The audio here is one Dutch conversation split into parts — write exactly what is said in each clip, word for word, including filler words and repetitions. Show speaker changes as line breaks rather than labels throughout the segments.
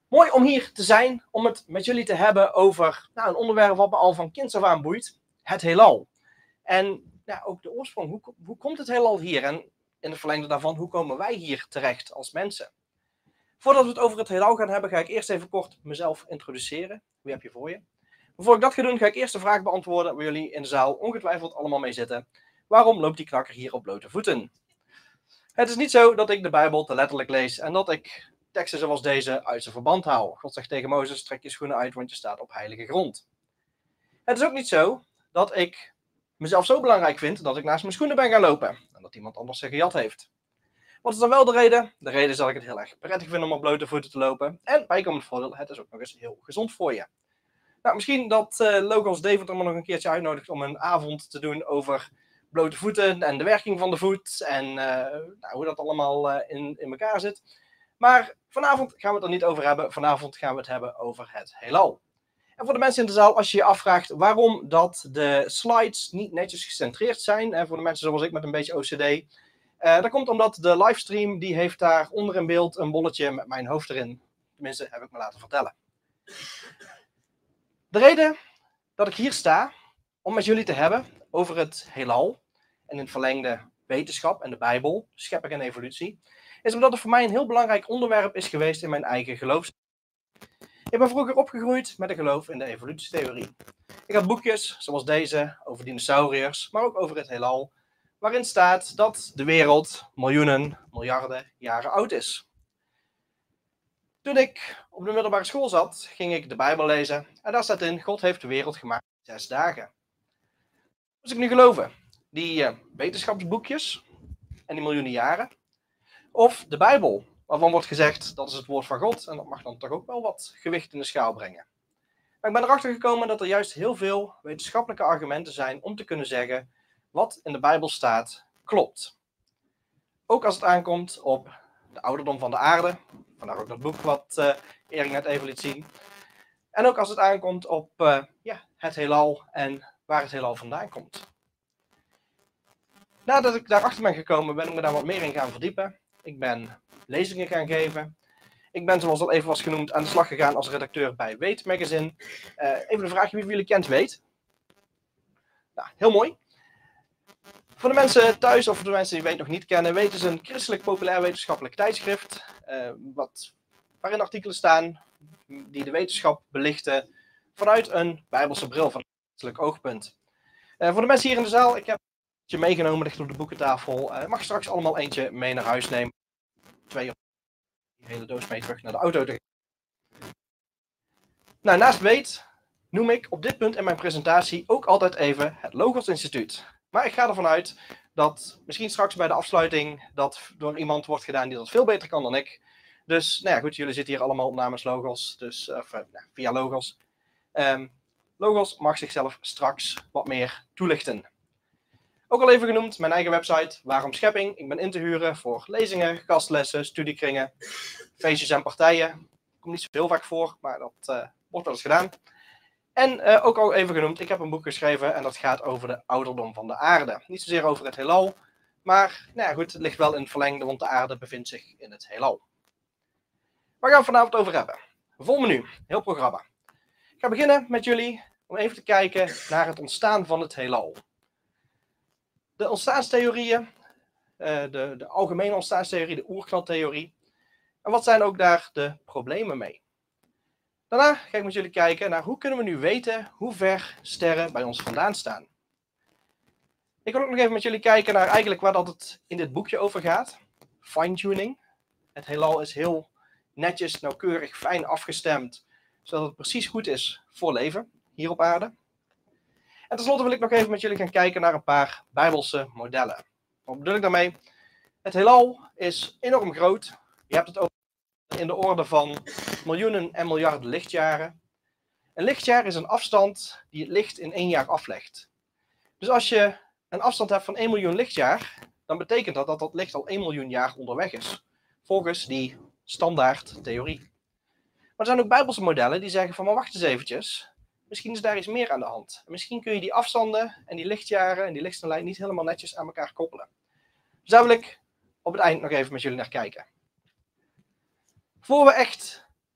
Mooi om hier te zijn, om het met jullie te hebben over nou, een onderwerp wat me al van kinds af aan boeit. Het heelal. En ja, ook de oorsprong, hoe, hoe komt het heelal hier? En in het verlengde daarvan, hoe komen wij hier terecht als mensen? Voordat we het over het heelal gaan hebben, ga ik eerst even kort mezelf introduceren. Wie heb je voor je? Voor ik dat ga doen, ga ik eerst de vraag beantwoorden waar jullie in de zaal ongetwijfeld allemaal mee zitten. Waarom loopt die knakker hier op blote voeten? Het is niet zo dat ik de Bijbel te letterlijk lees en dat ik teksten zoals deze uit zijn verband haal. God zegt tegen Mozes, trek je schoenen uit, want je staat op heilige grond. Het is ook niet zo dat ik mezelf zo belangrijk vind dat ik naast mijn schoenen ben gaan lopen. En dat iemand anders ze gejat heeft. Wat is dan wel de reden? De reden is dat ik het heel erg prettig vind om op blote voeten te lopen. En bijkomend voordeel, het is ook nog eens heel gezond voor je. Nou, misschien dat uh, Logos Deventer me nog een keertje uitnodigt om een avond te doen over blote voeten en de werking van de voet. En uh, nou, hoe dat allemaal uh, in, in elkaar zit. Maar vanavond gaan we het er niet over hebben. Vanavond gaan we het hebben over het heelal. En voor de mensen in de zaal, als je je afvraagt waarom dat de slides niet netjes gecentreerd zijn. En voor de mensen zoals ik met een beetje O C D. Uh, dat komt omdat de livestream, die heeft daar onder in beeld een bolletje met mijn hoofd erin. Tenminste, heb ik me laten vertellen. De reden dat ik hier sta, om met jullie te hebben over het heelal. En in het verlengde wetenschap en de Bijbel, schepping en evolutie. Is omdat het voor mij een heel belangrijk onderwerp is geweest in mijn eigen geloof. Ik ben vroeger opgegroeid met een geloof in de evolutietheorie. Ik had boekjes zoals deze over dinosauriërs, maar ook over het heelal, waarin staat dat de wereld miljoenen, miljarden jaren oud is. Toen ik op de middelbare school zat, ging ik de Bijbel lezen en daar staat in, God heeft de wereld gemaakt in zes dagen. Moest ik nu geloven? Die uh, wetenschapsboekjes en die miljoenen jaren? Of de Bijbel, waarvan wordt gezegd dat is het woord van God en dat mag dan toch ook wel wat gewicht in de schaal brengen. Maar ik ben erachter gekomen dat er juist heel veel wetenschappelijke argumenten zijn om te kunnen zeggen wat in de Bijbel staat klopt. Ook als het aankomt op de ouderdom van de aarde, vandaar ook dat boek wat uh, Erik net even liet zien. En ook als het aankomt op uh, ja, het heelal en waar het heelal vandaan komt. Nadat ik daarachter ben gekomen ben ik me daar wat meer in gaan verdiepen. Ik ben lezingen gaan geven. Ik ben, zoals al even was genoemd, aan de slag gegaan als redacteur bij Weet Magazine. Uh, even een vraagje, wie van jullie kent Weet? Nou, heel mooi. Voor de mensen thuis of voor de mensen die Weet nog niet kennen, Weet is een christelijk populair wetenschappelijk tijdschrift. Uh, wat, waarin artikelen staan die de wetenschap belichten vanuit een bijbelse bril, van een christelijk oogpunt. Uh, voor de mensen hier in de zaal, ik heb eentje meegenomen, ligt op de boekentafel. Ik uh, mag straks allemaal eentje mee naar huis nemen. Twee of die hele doos mee terug naar de auto te gaan. Nou, naast Weet noem ik op dit punt in mijn presentatie ook altijd even het Logos Instituut. Maar ik ga ervan uit dat misschien straks bij de afsluiting dat door iemand wordt gedaan die dat veel beter kan dan ik. Dus, nou ja, goed, jullie zitten hier allemaal namens Logos, dus of, uh, via Logos. Um, Logos mag zichzelf straks wat meer toelichten. Ook al even genoemd, mijn eigen website, Waarom Schepping. Ik ben in te huren voor lezingen, gastlessen, studiekringen, feestjes en partijen. Ik kom niet zo heel vaak voor, maar dat uh, wordt wel eens gedaan. En uh, ook al even genoemd, ik heb een boek geschreven en dat gaat over de ouderdom van de aarde. Niet zozeer over het heelal, maar nou ja, goed, het ligt wel in het verlengde, want de aarde bevindt zich in het heelal. Waar gaan we vanavond over hebben? Vol menu, heel programma. Ik ga beginnen met jullie om even te kijken naar het ontstaan van het heelal. De ontstaanstheorieën, uh, de, de algemene ontstaanstheorie, de oerknaltheorie. En wat zijn ook daar de problemen mee? Daarna ga ik met jullie kijken naar hoe kunnen we nu weten hoe ver sterren bij ons vandaan staan. Ik wil ook nog even met jullie kijken naar eigenlijk waar dat het in dit boekje over gaat. Fine-tuning. Het heelal is heel netjes, nauwkeurig, fijn afgestemd, zodat het precies goed is voor leven hier op aarde. En tenslotte wil ik nog even met jullie gaan kijken naar een paar bijbelse modellen. Wat bedoel ik daarmee? Het heelal is enorm groot. Je hebt het over in de orde van miljoenen en miljarden lichtjaren. Een lichtjaar is een afstand die het licht in één jaar aflegt. Dus als je een afstand hebt van één miljoen lichtjaar, dan betekent dat dat dat licht al één miljoen jaar onderweg is. Volgens die standaard theorie. Maar er zijn ook bijbelse modellen die zeggen van, maar wacht eens eventjes. Misschien is daar iets meer aan de hand. En misschien kun je die afstanden en die lichtjaren en die lichtsnelheid niet helemaal netjes aan elkaar koppelen. Dus daar wil ik op het eind nog even met jullie naar kijken. Voor we echt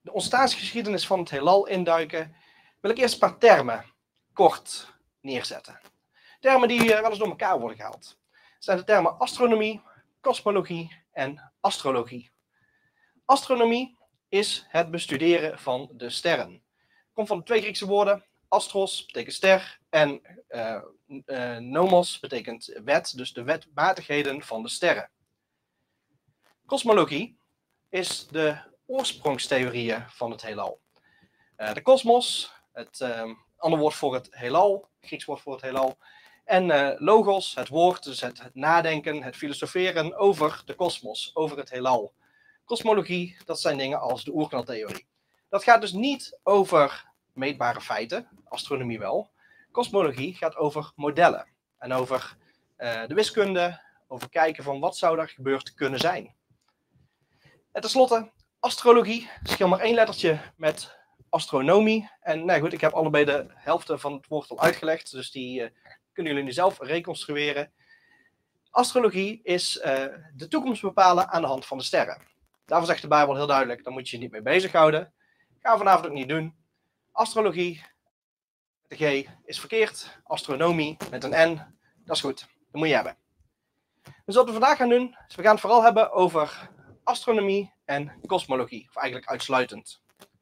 de ontstaansgeschiedenis van het heelal induiken, wil ik eerst een paar termen kort neerzetten. Termen die wel eens door elkaar worden gehaald. Dat zijn de termen astronomie, kosmologie en astrologie. Astronomie is het bestuderen van de sterren. Het komt van de twee Griekse woorden. Astros betekent ster en uh, uh, nomos betekent wet, dus de wetmatigheden van de sterren. Kosmologie is de oorsprongstheorieën van het heelal. Uh, de kosmos, het uh, ander woord voor het heelal, Grieks woord voor het heelal. En uh, logos, het woord, dus het, het nadenken, het filosoferen over de kosmos, over het heelal. Kosmologie, dat zijn dingen als de oerknaltheorie. Dat gaat dus niet over meetbare feiten, astronomie wel. Kosmologie gaat over modellen en over uh, de wiskunde, over kijken van wat zou er gebeurd kunnen zijn. En tenslotte, astrologie, verschil maar één lettertje met astronomie. En nou goed, ik heb allebei de helft van het woord al uitgelegd, dus die uh, kunnen jullie nu zelf reconstrueren. Astrologie is uh, de toekomst bepalen aan de hand van de sterren. Daarvoor zegt de Bijbel heel duidelijk, daar moet je je niet mee bezighouden. Gaan we vanavond ook niet doen. Astrologie met een G is verkeerd. Astronomie met een N, dat is goed. Dat moet je hebben. Dus wat we vandaag gaan doen, is we gaan het vooral hebben over astronomie en kosmologie. Of eigenlijk uitsluitend.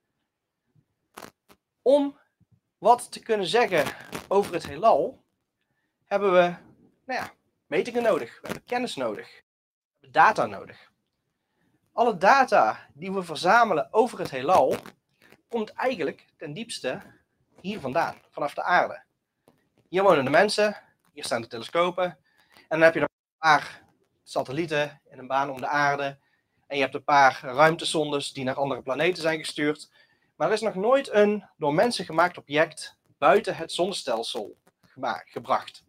Om wat te kunnen zeggen over het heelal, hebben we nou ja, metingen nodig. We hebben kennis nodig. We hebben data nodig. Alle data die we verzamelen over het heelal, komt eigenlijk ten diepste hier vandaan, vanaf de aarde. Hier wonen de mensen, hier staan de telescopen. En dan heb je een paar satellieten in een baan om de aarde. En je hebt een paar ruimtesondes die naar andere planeten zijn gestuurd. Maar er is nog nooit een door mensen gemaakt object buiten het zonnestelsel gebracht.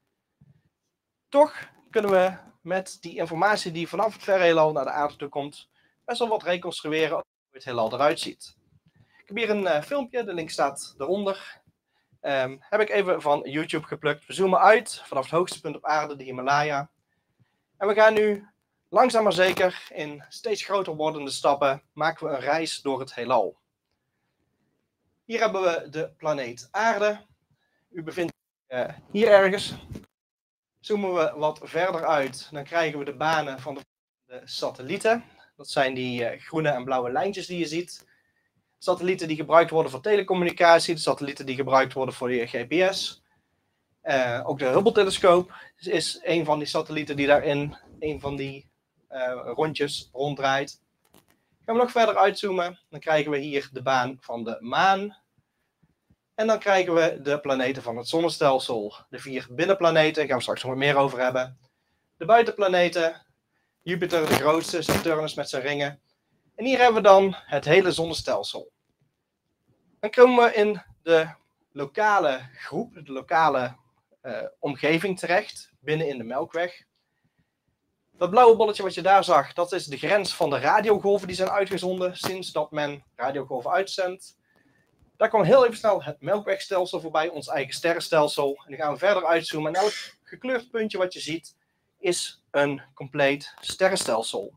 Toch kunnen we met die informatie die vanaf het verre heelal naar de aarde toe komt, best wel wat reconstrueren over hoe het heelal eruit ziet. Ik heb hier een uh, filmpje, de link staat eronder. Um, heb ik even van YouTube geplukt. We zoomen uit vanaf het hoogste punt op aarde, de Himalaya. En we gaan nu langzaam maar zeker in steeds groter wordende stappen maken we een reis door het heelal. Hier hebben we de planeet aarde. U bevindt zich uh, hier ergens. Zoomen we wat verder uit, dan krijgen we de banen van de, de satellieten. Dat zijn die uh, groene en blauwe lijntjes die je ziet. Satellieten die gebruikt worden voor telecommunicatie, de satellieten die gebruikt worden voor de G P S. Uh, ook de Hubble-telescoop is een van die satellieten die daarin een van die uh, rondjes ronddraait. Gaan we nog verder uitzoomen, dan krijgen we hier de baan van de maan. En dan krijgen we de planeten van het zonnestelsel. De vier binnenplaneten, daar gaan we straks nog wat meer over hebben. De buitenplaneten, Jupiter de grootste, Saturnus met zijn ringen. En hier hebben we dan het hele zonnestelsel. Dan komen we in de lokale groep, de lokale uh, omgeving terecht, binnen in de Melkweg. Dat blauwe bolletje wat je daar zag, dat is de grens van de radiogolven die zijn uitgezonden sinds dat men radiogolven uitzendt. Daar kwam heel even snel het Melkwegstelsel voorbij, ons eigen sterrenstelsel. En dan gaan we verder uitzoomen. En elk gekleurd puntje wat je ziet, is een compleet sterrenstelsel.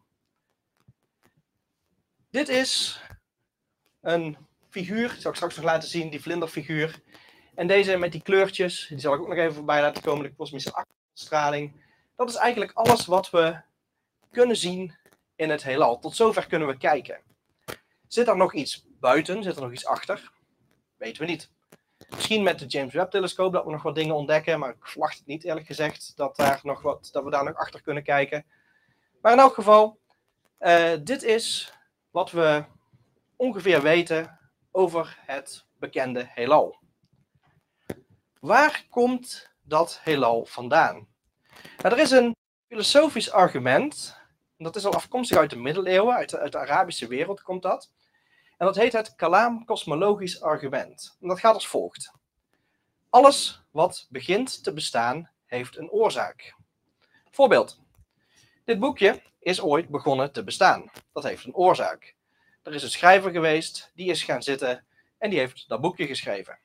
Dit is een figuur, die zal ik straks nog laten zien, die vlinderfiguur. En deze met die kleurtjes, die zal ik ook nog even voorbij laten komen, de kosmische achterstraling. Dat is eigenlijk alles wat we kunnen zien in het heelal. Tot zover kunnen we kijken. Zit er nog iets buiten? Zit er nog iets achter? Weten we niet. Misschien met de James Webb-telescoop dat we nog wat dingen ontdekken, maar ik verwacht het niet eerlijk gezegd dat, daar nog wat, dat we daar nog achter kunnen kijken. Maar in elk geval, uh, dit is wat we ongeveer weten over het bekende heelal. Waar komt dat heelal vandaan? Nou, er is een filosofisch argument, en dat is al afkomstig uit de middeleeuwen, uit de, uit de Arabische wereld komt dat. En dat heet het kalaam-kosmologisch argument. En dat gaat als volgt. Alles wat begint te bestaan, heeft een oorzaak. Voorbeeld. Dit boekje is ooit begonnen te bestaan. Dat heeft een oorzaak. Er is een schrijver geweest, die is gaan zitten en die heeft dat boekje geschreven.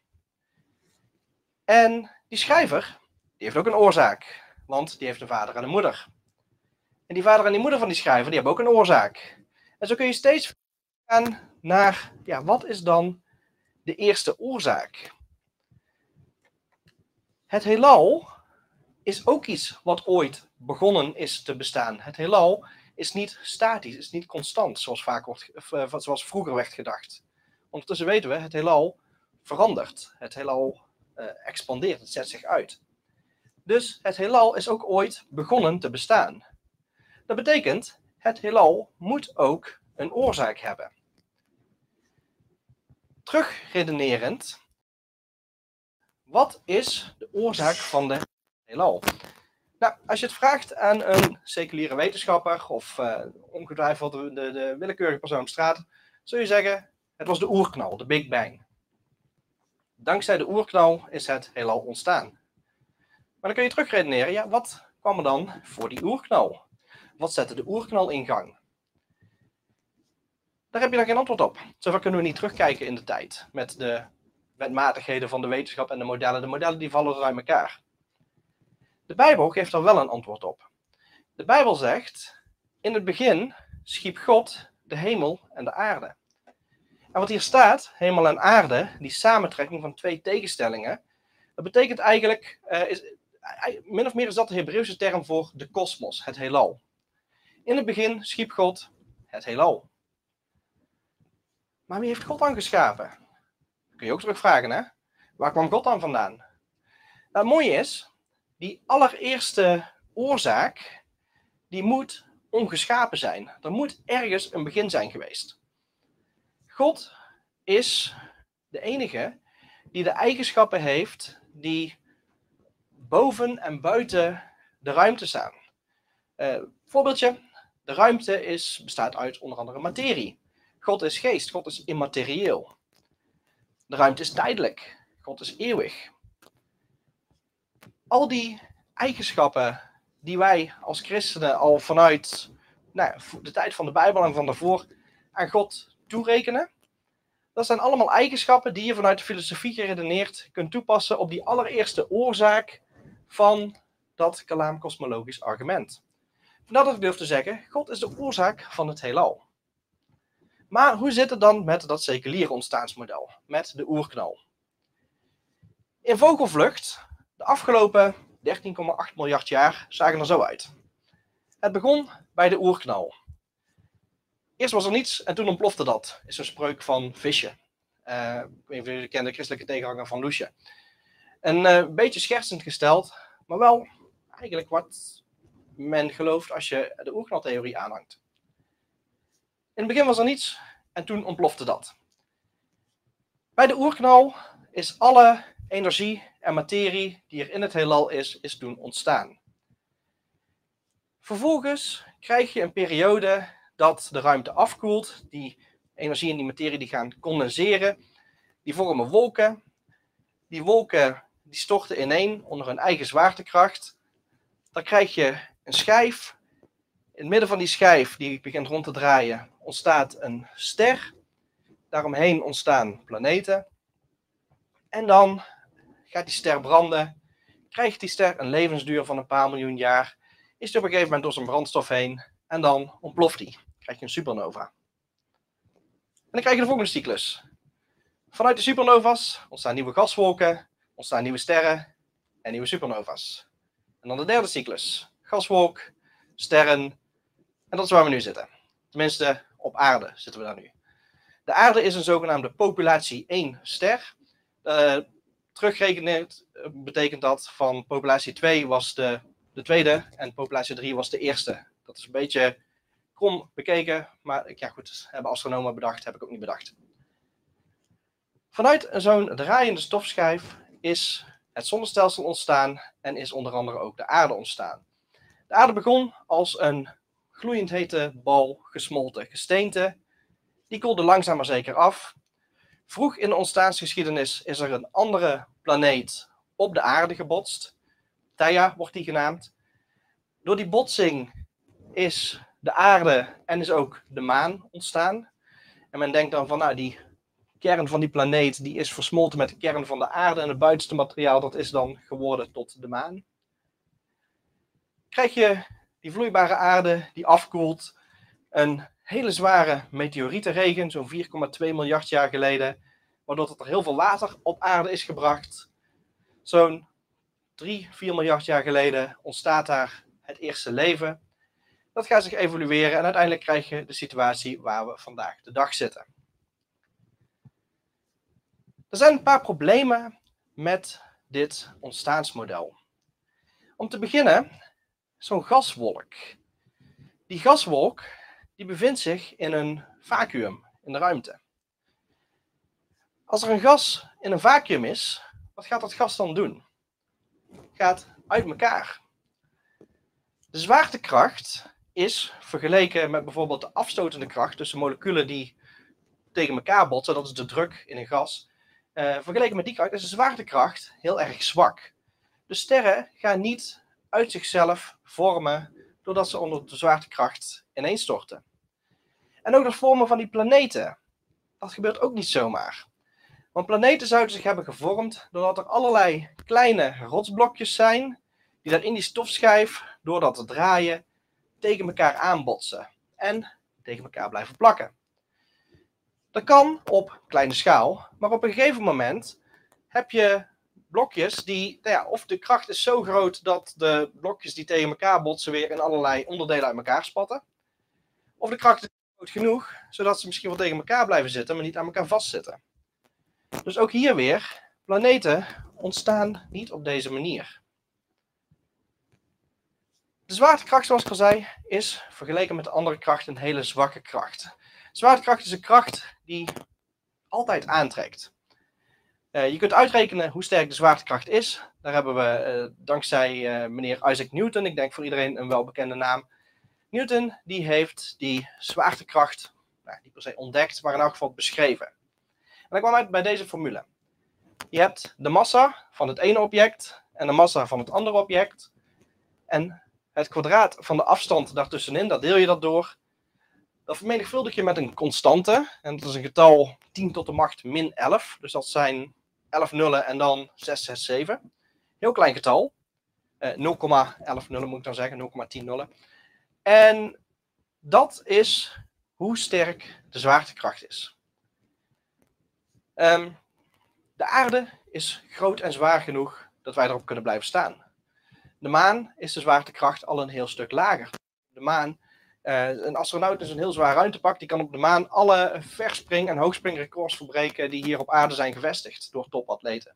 En die schrijver, die heeft ook een oorzaak. Want die heeft een vader en een moeder. En die vader en die moeder van die schrijver, die hebben ook een oorzaak. En zo kun je steeds gaan naar, ja, wat is dan de eerste oorzaak? Het heelal is ook iets wat ooit begonnen is te bestaan. Het heelal is niet statisch, is niet constant, zoals, vaak wordt, uh, zoals vroeger werd gedacht. Ondertussen weten we, het heelal verandert. Het heelal uh, expandeert, het zet zich uit. Dus het heelal is ook ooit begonnen te bestaan. Dat betekent, het heelal moet ook een oorzaak hebben. Terugredenerend, wat is de oorzaak van de heelal? Nou, als je het vraagt aan een seculiere wetenschapper of uh, ongetwijfeld de, de, de willekeurige persoon op straat, zul je zeggen, het was de oerknal, de Big Bang. Dankzij de oerknal is het heelal ontstaan. Maar dan kun je terugredeneren, ja, wat kwam er dan voor die oerknal? Wat zette de oerknal in gang? Daar heb je dan geen antwoord op. Zover kunnen we niet terugkijken in de tijd met de wetmatigheden van de wetenschap en de modellen. De modellen die vallen er uit elkaar. De Bijbel geeft er wel een antwoord op. De Bijbel zegt, in het begin schiep God de hemel en de aarde. En wat hier staat, hemel en aarde, die samentrekking van twee tegenstellingen, dat betekent eigenlijk, uh, is, min of meer is dat de Hebreeuwse term voor de kosmos, het heelal. In het begin schiep God het heelal. Maar wie heeft God dan geschapen? Dat kun je ook terugvragen, hè? Waar kwam God dan vandaan? Nou, het mooie is, die allereerste oorzaak, die moet ongeschapen zijn. Er moet ergens een begin zijn geweest. God is de enige die de eigenschappen heeft die boven en buiten de ruimte staan. Uh, voorbeeldje, de ruimte is, bestaat uit onder andere materie. God is geest, God is immaterieel. De ruimte is tijdelijk, God is eeuwig. Al die eigenschappen die wij als christenen al vanuit nou, de tijd van de Bijbel en van daarvoor aan God toerekenen, dat zijn allemaal eigenschappen die je vanuit de filosofie geredeneerd kunt toepassen op die allereerste oorzaak van dat kalaam-kosmologisch argument. Vandaar dat ik durf te zeggen, God is de oorzaak van het heelal. Maar hoe zit het dan met dat seculiere ontstaansmodel, met de oerknal? In vogelvlucht, de afgelopen dertien komma acht miljard jaar, zagen er zo uit. Het begon bij de oerknal. Eerst was er niets en toen ontplofte dat, is een spreuk van Visje. Uh, ik weet niet of jullie kennen de christelijke tegenhanger van Loesje. Een uh, beetje schertsend gesteld, maar wel eigenlijk wat men gelooft als je de oerknaltheorie aanhangt. In het begin was er niets en toen ontplofte dat. Bij de oerknal is alle energie en materie die er in het heelal is, is toen ontstaan. Vervolgens krijg je een periode dat de ruimte afkoelt. Die energie en die materie die gaan condenseren. Die vormen wolken. Die wolken die storten ineen onder hun eigen zwaartekracht. Dan krijg je een schijf. In het midden van die schijf, die begint rond te draaien, ontstaat een ster. Daaromheen ontstaan planeten. En dan gaat die ster branden. Krijgt die ster een levensduur van een paar miljoen jaar. Is die op een gegeven moment door zijn brandstof heen. En dan ontploft die. Krijg je een supernova. En dan krijg je de volgende cyclus. Vanuit de supernova's ontstaan nieuwe gaswolken, ontstaan nieuwe sterren en nieuwe supernova's. En dan de derde cyclus. Gaswolk, sterren. En dat is waar we nu zitten. Tenminste, op aarde zitten we daar nu. De aarde is een zogenaamde populatie één ster. Uh, teruggerekend betekent dat van populatie twee was de, de tweede en populatie drie was de eerste. Dat is een beetje krom bekeken, maar ja goed, hebben astronomen bedacht, heb ik ook niet bedacht. Vanuit zo'n draaiende stofschijf is het zonnestelsel ontstaan en is onder andere ook de aarde ontstaan. De aarde begon als een gloeiend hete bal gesmolten gesteente. Die koelde langzaam maar zeker af. Vroeg in de ontstaansgeschiedenis is er een andere planeet op de aarde gebotst. Theia wordt die genaamd. Door die botsing is de aarde en is ook de maan ontstaan. En men denkt dan van, nou, die kern van die planeet die is versmolten met de kern van de aarde en het buitenste materiaal dat is dan geworden tot de maan. Krijg je die vloeibare aarde die afkoelt, een hele zware meteorietenregen, zo'n vier komma twee miljard jaar geleden, waardoor er heel veel water op aarde is gebracht. Zo'n drie, vier miljard jaar geleden ontstaat daar het eerste leven. Dat gaat zich evolueren en uiteindelijk krijg je de situatie waar we vandaag de dag zitten. Er zijn een paar problemen met dit ontstaansmodel. Om te beginnen, zo'n gaswolk. Die gaswolk die bevindt zich in een vacuüm in de ruimte. Als er een gas in een vacuüm is, wat gaat dat gas dan doen? Het gaat uit elkaar. De zwaartekracht is vergeleken met bijvoorbeeld de afstotende kracht tussen moleculen die tegen elkaar botsen, dat is de druk in een gas. Uh, vergeleken met die kracht is de zwaartekracht heel erg zwak. De sterren gaan niet uit zichzelf vormen doordat ze onder de zwaartekracht ineenstorten. En ook het vormen van die planeten, dat gebeurt ook niet zomaar. Want planeten zouden zich hebben gevormd doordat er allerlei kleine rotsblokjes zijn die daar in die stofschijf, door dat te draaien, tegen elkaar aanbotsen en tegen elkaar blijven plakken. Dat kan op kleine schaal, maar op een gegeven moment heb je blokjes die, nou ja, of de kracht is zo groot dat de blokjes die tegen elkaar botsen weer in allerlei onderdelen uit elkaar spatten. Of de kracht is groot genoeg, zodat ze misschien wel tegen elkaar blijven zitten, maar niet aan elkaar vastzitten. Dus ook hier weer, planeten ontstaan niet op deze manier. De zwaartekracht, zoals ik al zei, is vergeleken met de andere krachten een hele zwakke kracht. Zwaartekracht is een kracht die altijd aantrekt. Uh, je kunt uitrekenen hoe sterk de zwaartekracht is. Daar hebben we uh, dankzij uh, meneer Isaac Newton, ik denk voor iedereen een welbekende naam. Newton die heeft die zwaartekracht, nou, niet per se ontdekt, maar in elk geval beschreven. En dat kwam uit bij deze formule. Je hebt de massa van het ene object en de massa van het andere object. En het kwadraat van de afstand daartussenin, dat deel je dat door. Dat vermenigvuldig je met een constante. En dat is een getal tien tot de macht min elf. Dus dat zijn elf nullen en dan zes zes zeven. Heel klein getal. Uh, nul komma elf nullen moet ik dan zeggen. nul komma tien nullen. En dat is hoe sterk de zwaartekracht is. Um, de aarde is groot en zwaar genoeg dat wij erop kunnen blijven staan. De maan is de zwaartekracht al een heel stuk lager. De maan, uh, een astronaut is een heel zwaar ruimtepak, die kan op de maan alle verspring- en hoogspringrecords verbreken die hier op aarde zijn gevestigd door topatleten.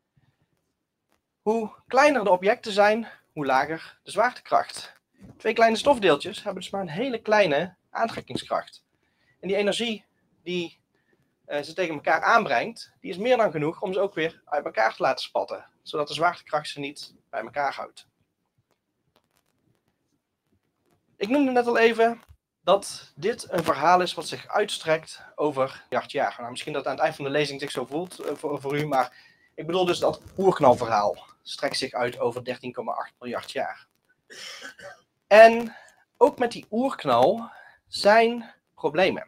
Hoe kleiner de objecten zijn, hoe lager de zwaartekracht. Twee kleine stofdeeltjes hebben dus maar een hele kleine aantrekkingskracht. En die energie die uh, ze tegen elkaar aanbrengt, die is meer dan genoeg om ze ook weer uit elkaar te laten spatten, zodat de zwaartekracht ze niet bij elkaar houdt. Ik noemde net al even dat dit een verhaal is wat zich uitstrekt over miljard jaar. Nou, misschien dat het aan het eind van de lezing zich zo voelt uh, voor, voor u, maar ik bedoel dus dat oerknalverhaal strekt zich uit over dertien komma acht miljard jaar. En ook met die oerknal zijn problemen.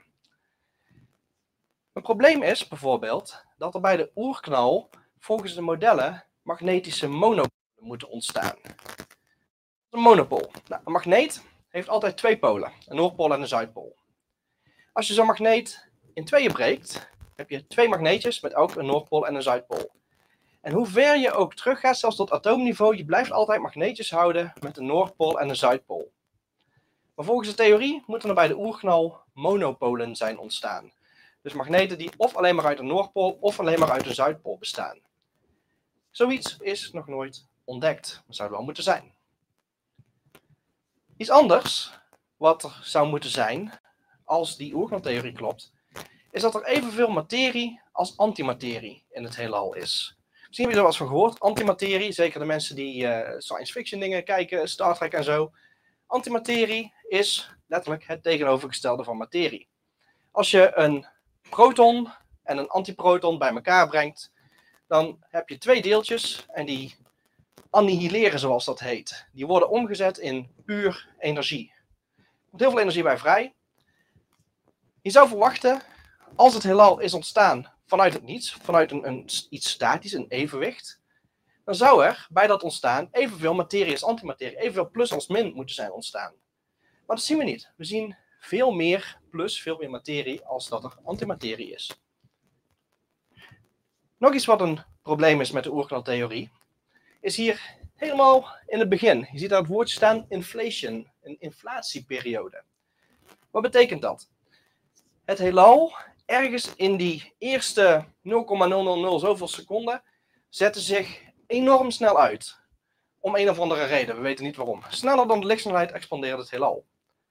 Een probleem is bijvoorbeeld dat er bij de oerknal volgens de modellen magnetische monopolen moeten ontstaan. Een monopool. Nou, een magneet heeft altijd twee polen, een noordpool en een zuidpool. Als je zo'n magneet in tweeën breekt, heb je twee magneetjes met elk een noordpool en een zuidpool. En hoe ver je ook teruggaat, zelfs tot atoomniveau, je blijft altijd magneetjes houden met een noordpool en een zuidpool. Maar volgens de theorie moeten er bij de oerknal monopolen zijn ontstaan. Dus magneten die of alleen maar uit een noordpool of alleen maar uit een zuidpool bestaan. Zoiets is nog nooit ontdekt. Dat zou er wel moeten zijn. Iets anders, wat er zou moeten zijn, als die oerknaltheorie klopt, is dat er evenveel materie als antimaterie in het heelal is. Misschien heb je er wel eens van gehoord, antimaterie, zeker de mensen die uh, science fiction dingen kijken, Star Trek en zo. Antimaterie is letterlijk het tegenovergestelde van materie. Als je een proton en een antiproton bij elkaar brengt, dan heb je twee deeltjes en die annihileren, zoals dat heet. Die worden omgezet in puur energie. Er komt heel veel energie bij vrij. Je zou verwachten, als het heelal is ontstaan vanuit het niets, vanuit een, een, iets statisch, een evenwicht, dan zou er bij dat ontstaan evenveel materie als antimaterie, evenveel plus als min moeten zijn ontstaan. Maar dat zien we niet. We zien veel meer plus veel meer materie als dat er antimaterie is. Nog iets wat een probleem is met de oerknaltheorie, is hier helemaal in het begin. Je ziet daar het woordje staan inflation, een inflatieperiode. Wat betekent dat? Het heelal, ergens in die eerste nul komma nul nul nul zoveel seconden, zette zich enorm snel uit. Om een of andere reden, we weten niet waarom. Sneller dan de lichtsnelheid expandeerde het heelal.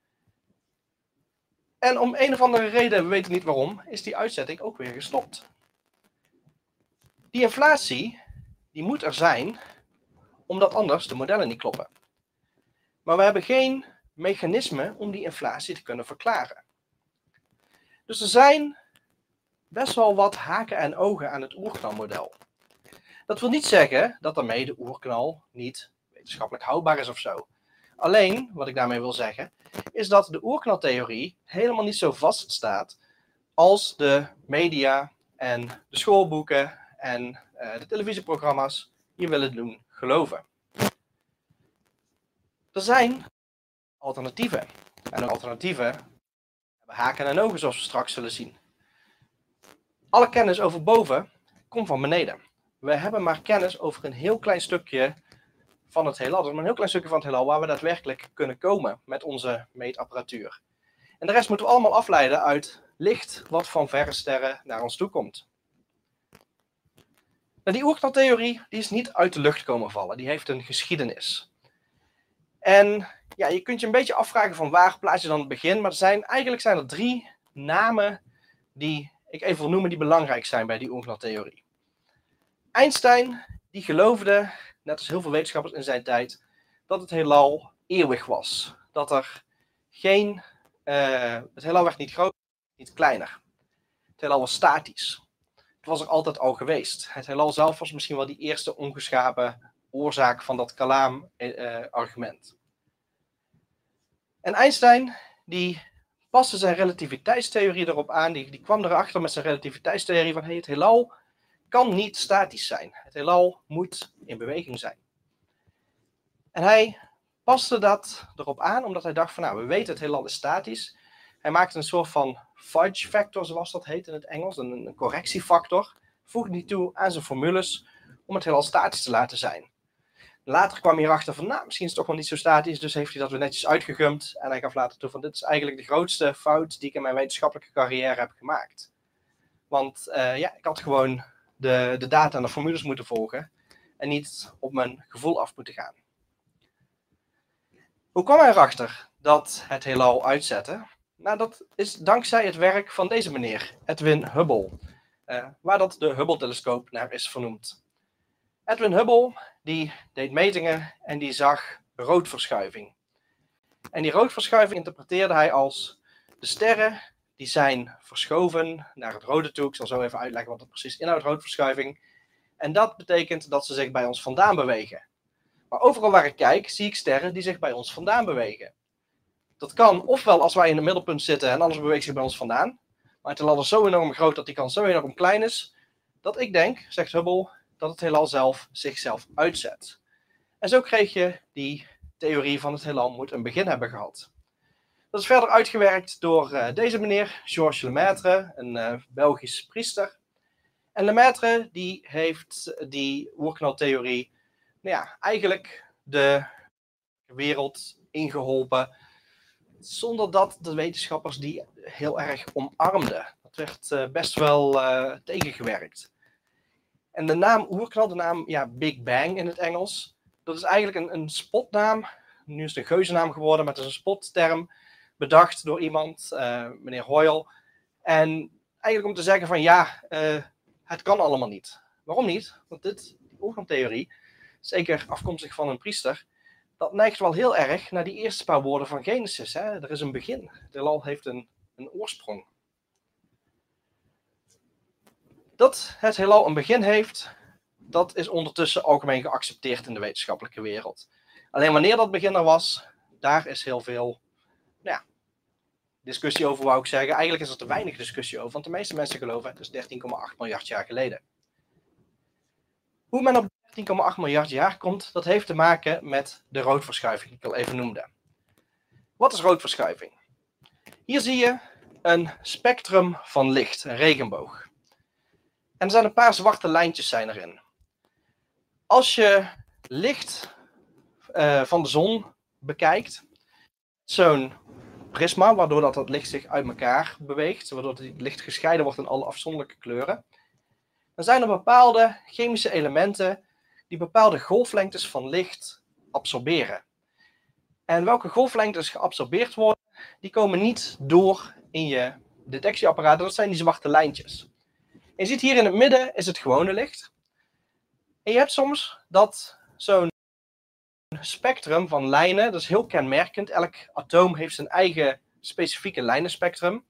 En om een of andere reden, we weten niet waarom, is die uitzetting ook weer gestopt. Die inflatie, die moet er zijn, omdat anders de modellen niet kloppen. Maar we hebben geen mechanisme om die inflatie te kunnen verklaren. Dus er zijn best wel wat haken en ogen aan het oerknalmodel. Dat wil niet zeggen dat daarmee de oerknal niet wetenschappelijk houdbaar is of zo. Alleen, wat ik daarmee wil zeggen, is dat de oerknaltheorie helemaal niet zo vaststaat als de media en de schoolboeken en uh, de televisieprogramma's hier willen doen geloven. Er zijn alternatieven. En ook alternatieven hebben haken en ogen, zoals we straks zullen zien. Alle kennis over boven komt van beneden. We hebben maar kennis over een heel klein stukje van het heelal. Dus maar een heel klein stukje van het heelal waar we daadwerkelijk kunnen komen met onze meetapparatuur. En de rest moeten we allemaal afleiden uit licht wat van verre sterren naar ons toe komt. Nou, die oerknaltheorie die is niet uit de lucht komen vallen. Die heeft een geschiedenis. En ja, je kunt je een beetje afvragen van waar plaats je dan het begin. Maar er zijn, eigenlijk zijn er drie namen die ik even wil noemen die belangrijk zijn bij die oerknaltheorie. Einstein die geloofde, net als heel veel wetenschappers in zijn tijd, dat het heelal eeuwig was. Dat er geen, uh, het heelal werd niet groter, niet kleiner. Het heelal was statisch. Het was er altijd al geweest. Het heelal zelf was misschien wel die eerste ongeschapen oorzaak van dat Kalam-argument. En Einstein die paste zijn relativiteitstheorie erop aan. Die, die kwam erachter met zijn relativiteitstheorie van hey, het heelal kan niet statisch zijn. Het heelal moet in beweging zijn. En hij paste dat erop aan omdat hij dacht van nou, we weten het heelal is statisch. Hij maakte een soort van fudge factor, zoals dat heet in het Engels, een, een correctiefactor. Voegde die toe aan zijn formules om het heelal statisch te laten zijn. Later kwam hij erachter van nou, misschien is het toch wel niet zo statisch, dus heeft hij dat weer netjes uitgegumd. En hij gaf later toe van dit is eigenlijk de grootste fout die ik in mijn wetenschappelijke carrière heb gemaakt. Want uh, ja, ik had gewoon de, de data en de formules moeten volgen en niet op mijn gevoel af moeten gaan. Hoe kwam hij erachter dat het heelal uitzette? Nou, dat is dankzij het werk van deze meneer, Edwin Hubble, uh, waar dat de Hubble-telescoop naar is vernoemd. Edwin Hubble die deed metingen en die zag roodverschuiving. En die roodverschuiving interpreteerde hij als de sterren die zijn verschoven naar het rode toe. Ik zal zo even uitleggen wat dat precies inhoudt, roodverschuiving. En dat betekent dat ze zich bij ons vandaan bewegen. Maar overal waar ik kijk, zie ik sterren die zich bij ons vandaan bewegen. Dat kan ofwel als wij in het middelpunt zitten en alles beweegt zich bij ons vandaan. Maar het heelal is zo enorm groot dat die kans zo enorm klein is, dat ik denk, zegt Hubble, dat het heelal zelf zichzelf uitzet. En zo kreeg je die theorie van het heelal moet een begin hebben gehad. Dat is verder uitgewerkt door uh, deze meneer, Georges Lemaître, een uh, Belgisch priester. En Lemaître die heeft die oerknaltheorie nou ja, eigenlijk de wereld ingeholpen, zonder dat de wetenschappers die heel erg omarmden. Dat werd uh, best wel uh, tegengewerkt. En de naam oerknal, de naam ja, Big Bang in het Engels, dat is eigenlijk een, een spotnaam. Nu is het een geuzennaam geworden, maar het is een spotterm bedacht door iemand, uh, meneer Hoyle. En eigenlijk om te zeggen van ja, uh, het kan allemaal niet. Waarom niet? Want dit, die oerknaltheorie, zeker afkomstig van een priester, dat neigt wel heel erg naar die eerste paar woorden van Genesis. Hè? Er is een begin. Het heelal heeft een, een oorsprong. Dat het heelal een begin heeft, dat is ondertussen algemeen geaccepteerd in de wetenschappelijke wereld. Alleen wanneer dat begin er was, daar is heel veel nou ja, discussie over, wou ik zeggen. Eigenlijk is er te weinig discussie over, want de meeste mensen geloven het is dertien komma acht miljard jaar geleden. Hoe men op dertien komma acht miljard jaar komt, dat heeft te maken met de roodverschuiving die ik al even noemde. Wat is roodverschuiving? Hier zie je een spectrum van licht, een regenboog. En er zijn een paar zwarte lijntjes zijn erin. Als je licht uh, van de zon bekijkt, zo'n prisma, waardoor dat het licht zich uit elkaar beweegt, waardoor het licht gescheiden wordt in alle afzonderlijke kleuren, dan zijn er bepaalde chemische elementen die bepaalde golflengtes van licht absorberen. En welke golflengtes geabsorbeerd worden, die komen niet door in je detectieapparaat, dat zijn die zwarte lijntjes. En je ziet hier in het midden is het gewone licht. En je hebt soms dat zo'n spectrum van lijnen, dat is heel kenmerkend. Elk atoom heeft zijn eigen specifieke lijnenspectrum.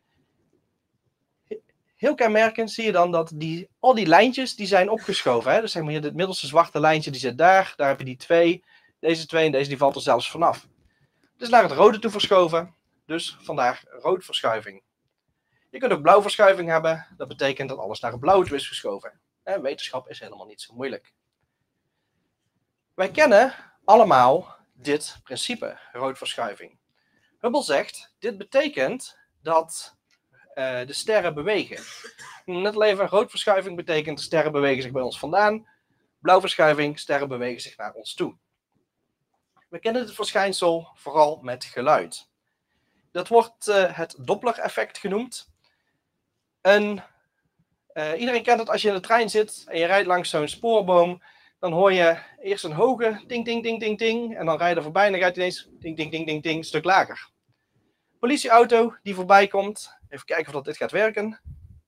Heel kenmerkend zie je dan dat die, al die lijntjes die zijn opgeschoven. Hè? Dus zeg maar hier, dit middelste zwarte lijntje die zit daar, daar heb je die twee, deze twee en deze die valt er zelfs vanaf. Het is naar het rode toe verschoven, dus vandaar roodverschuiving. Je kunt ook blauwverschuiving hebben, dat betekent dat alles naar het blauwe toe is geschoven. En wetenschap is helemaal niet zo moeilijk. Wij kennen allemaal dit principe, roodverschuiving. Hubble zegt, dit betekent dat uh, de sterren bewegen. Net al even, roodverschuiving betekent de sterren bewegen zich bij ons vandaan. Blauwverschuiving, sterren bewegen zich naar ons toe. We kennen dit verschijnsel vooral met geluid. Dat wordt uh, het Doppler-effect genoemd. En, uh, iedereen kent het als je in de trein zit en je rijdt langs zo'n spoorboom. Dan hoor je eerst een hoge ding, ding, ding, ding, ding. En dan rij je er voorbij en dan gaat hij ineens ding, ding, ding, ding, ding, een stuk lager. Politieauto die voorbij komt. Even kijken of dat dit gaat werken.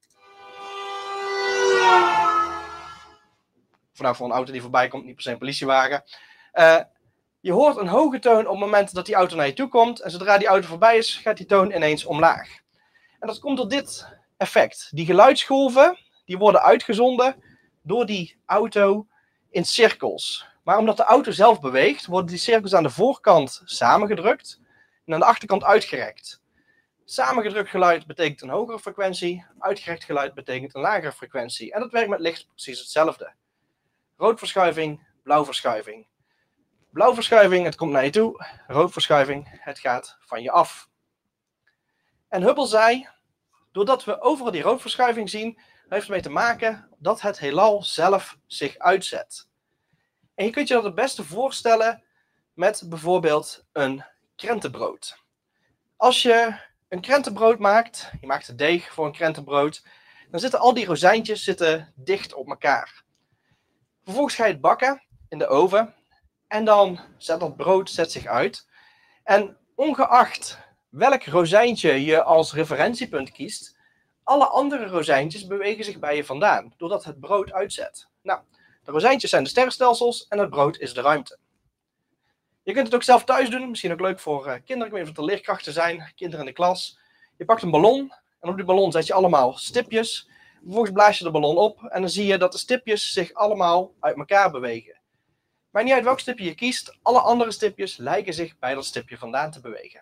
Of nou voor een auto die voorbij komt, niet per se een politiewagen. Uh, je hoort een hoge toon op het moment dat die auto naar je toe komt. En zodra die auto voorbij is, gaat die toon ineens omlaag. En dat komt door dit effect. Die geluidsgolven, die worden uitgezonden door die auto in cirkels. Maar omdat de auto zelf beweegt, worden die cirkels aan de voorkant samengedrukt en aan de achterkant uitgerekt. Samengedrukt geluid betekent een hogere frequentie, uitgerekt geluid betekent een lagere frequentie. En dat werkt met licht precies hetzelfde. Roodverschuiving, blauwverschuiving. Blauwverschuiving, het komt naar je toe. Roodverschuiving, het gaat van je af. En Hubble zei, doordat we overal die roodverschuiving zien, heeft ermee te maken dat het heelal zelf zich uitzet. En je kunt je dat het beste voorstellen met bijvoorbeeld een krentenbrood. Als je een krentenbrood maakt, je maakt het deeg voor een krentenbrood, dan zitten al die rozijntjes zitten dicht op elkaar. Vervolgens ga je het bakken in de oven en dan zet dat brood zet zich uit. En ongeacht welk rozijntje je als referentiepunt kiest, alle andere rozijntjes bewegen zich bij je vandaan, doordat het brood uitzet. Nou, de rozijntjes zijn de sterrenstelsels en het brood is de ruimte. Je kunt het ook zelf thuis doen, misschien ook leuk voor uh, kinderen. Ik weet niet of er leerkrachten zijn, kinderen in de klas. Je pakt een ballon en op die ballon zet je allemaal stipjes. Vervolgens blaas je de ballon op en dan zie je dat de stipjes zich allemaal uit elkaar bewegen. Maar niet uit welk stipje je kiest, alle andere stipjes lijken zich bij dat stipje vandaan te bewegen.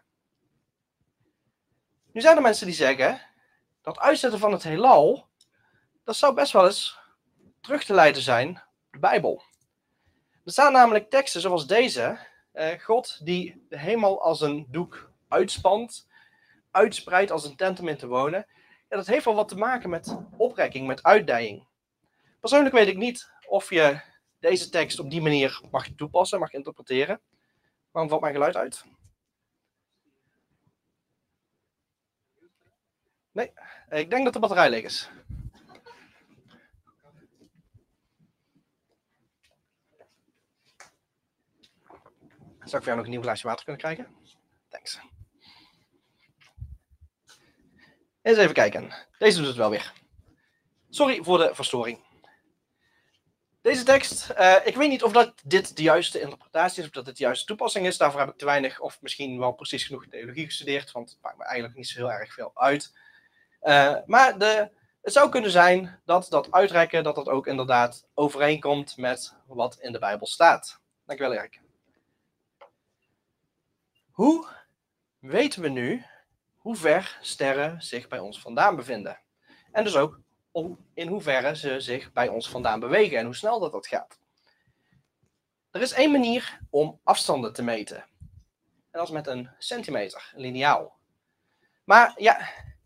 Nu zijn er mensen die zeggen, dat uitzetten van het heelal, dat zou best wel eens terug te leiden zijn op de Bijbel. Er staan namelijk teksten zoals deze, eh, God die de hemel als een doek uitspant, uitspreidt als een tent om in te wonen. Ja, dat heeft wel wat te maken met oprekking, met uitdijing. Persoonlijk weet ik niet of je deze tekst op die manier mag toepassen, mag interpreteren. Waarom valt mijn geluid uit? Nee, ik denk dat de batterij leeg is. Zou ik voor jou nog een nieuw glaasje water kunnen krijgen? Thanks. Eens even kijken. Deze doet het wel weer. Sorry voor de verstoring. Deze tekst, uh, ik weet niet of dat dit de juiste interpretatie is, of dat dit de juiste toepassing is. Daarvoor heb ik te weinig, of misschien wel precies genoeg theologie gestudeerd, want het maakt me eigenlijk niet zo heel erg veel uit. Uh, maar de, het zou kunnen zijn dat dat uitrekken, dat dat ook inderdaad overeenkomt met wat in de Bijbel staat. Dankjewel, Erik. Hoe weten we nu hoe ver sterren zich bij ons vandaan bevinden? En dus ook in hoeverre ze zich bij ons vandaan bewegen en hoe snel dat, dat gaat. Er is één manier om afstanden te meten. En dat is met een centimeter, een liniaal. Maar ja,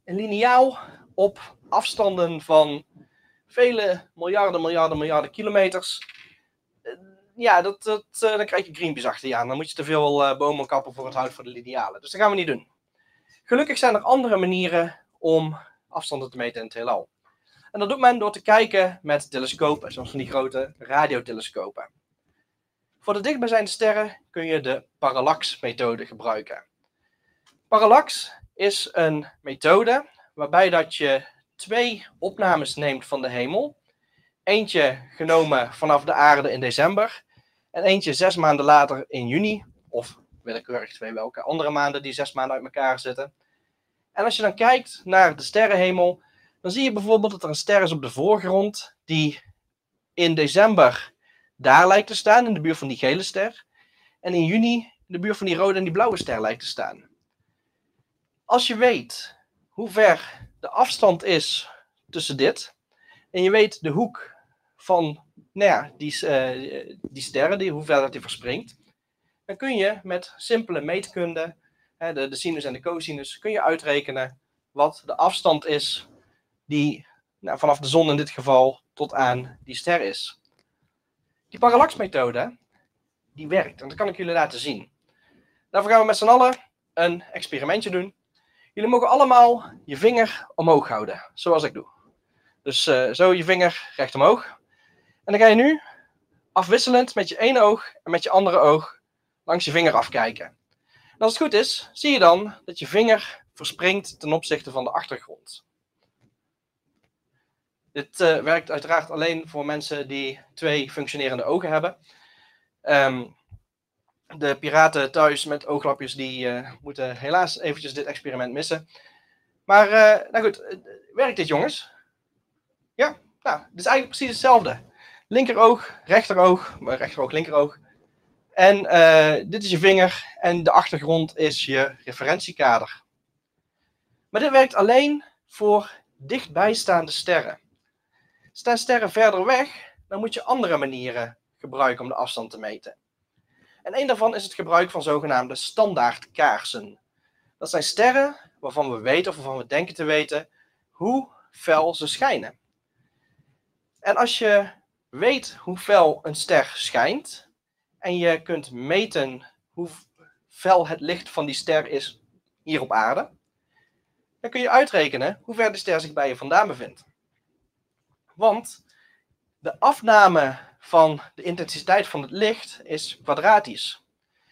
een liniaal op afstanden van vele miljarden, miljarden, miljarden kilometers. Uh, ja, dat, dat, uh, dan krijg je Greenpeace achter je aan. Dan moet je te veel uh, bomen kappen voor het hout voor de linealen. Dus dat gaan we niet doen. Gelukkig zijn er andere manieren om afstanden te meten in het heelal. En dat doet men door te kijken met telescopen, zoals van die grote radiotelescopen. Voor de dichtbijzijnde sterren kun je de parallax-methode gebruiken. Parallax is een methode waarbij dat je twee opnames neemt van de hemel. Eentje genomen vanaf de aarde in december en eentje zes maanden later in juni, of willekeurig twee welke andere maanden die zes maanden uit elkaar zitten. En als je dan kijkt naar de sterrenhemel, dan zie je bijvoorbeeld dat er een ster is op de voorgrond die in december daar lijkt te staan, in de buurt van die gele ster. En in juni in de buurt van die rode en die blauwe ster lijkt te staan. Als je weet hoe ver de afstand is tussen dit, en je weet de hoek van nou ja, die, uh, die sterren, die, hoe ver dat die verspringt, dan kun je met simpele meetkunde, hè, de, de sinus en de cosinus, kun je uitrekenen wat de afstand is die nou, vanaf de zon in dit geval tot aan die ster is. Die parallaxmethode, die werkt. En dat kan ik jullie laten zien. Daarvoor gaan we met z'n allen een experimentje doen. Jullie mogen allemaal je vinger omhoog houden, zoals ik doe. Dus uh, zo je vinger recht omhoog. En dan ga je nu afwisselend met je ene oog en met je andere oog langs je vinger afkijken. En als het goed is, zie je dan dat je vinger verspringt ten opzichte van de achtergrond. Dit uh, werkt uiteraard alleen voor mensen die twee functionerende ogen hebben. Um, de piraten thuis met ooglapjes die uh, moeten helaas eventjes dit experiment missen. Maar uh, nou goed, uh, werkt dit jongens? Ja, nou, dit is eigenlijk precies hetzelfde. Linkeroog, rechteroog, rechteroog, linkeroog. En uh, dit is je vinger en de achtergrond is je referentiekader. Maar dit werkt alleen voor dichtbijstaande sterren. Staan sterren verder weg, dan moet je andere manieren gebruiken om de afstand te meten. En een daarvan is het gebruik van zogenaamde standaardkaarsen. Dat zijn sterren waarvan we weten of waarvan we denken te weten hoe fel ze schijnen. En als je weet hoe fel een ster schijnt en je kunt meten hoe fel het licht van die ster is hier op aarde, dan kun je uitrekenen hoe ver de ster zich bij je vandaan bevindt. Want de afname van de intensiteit van het licht is kwadratisch.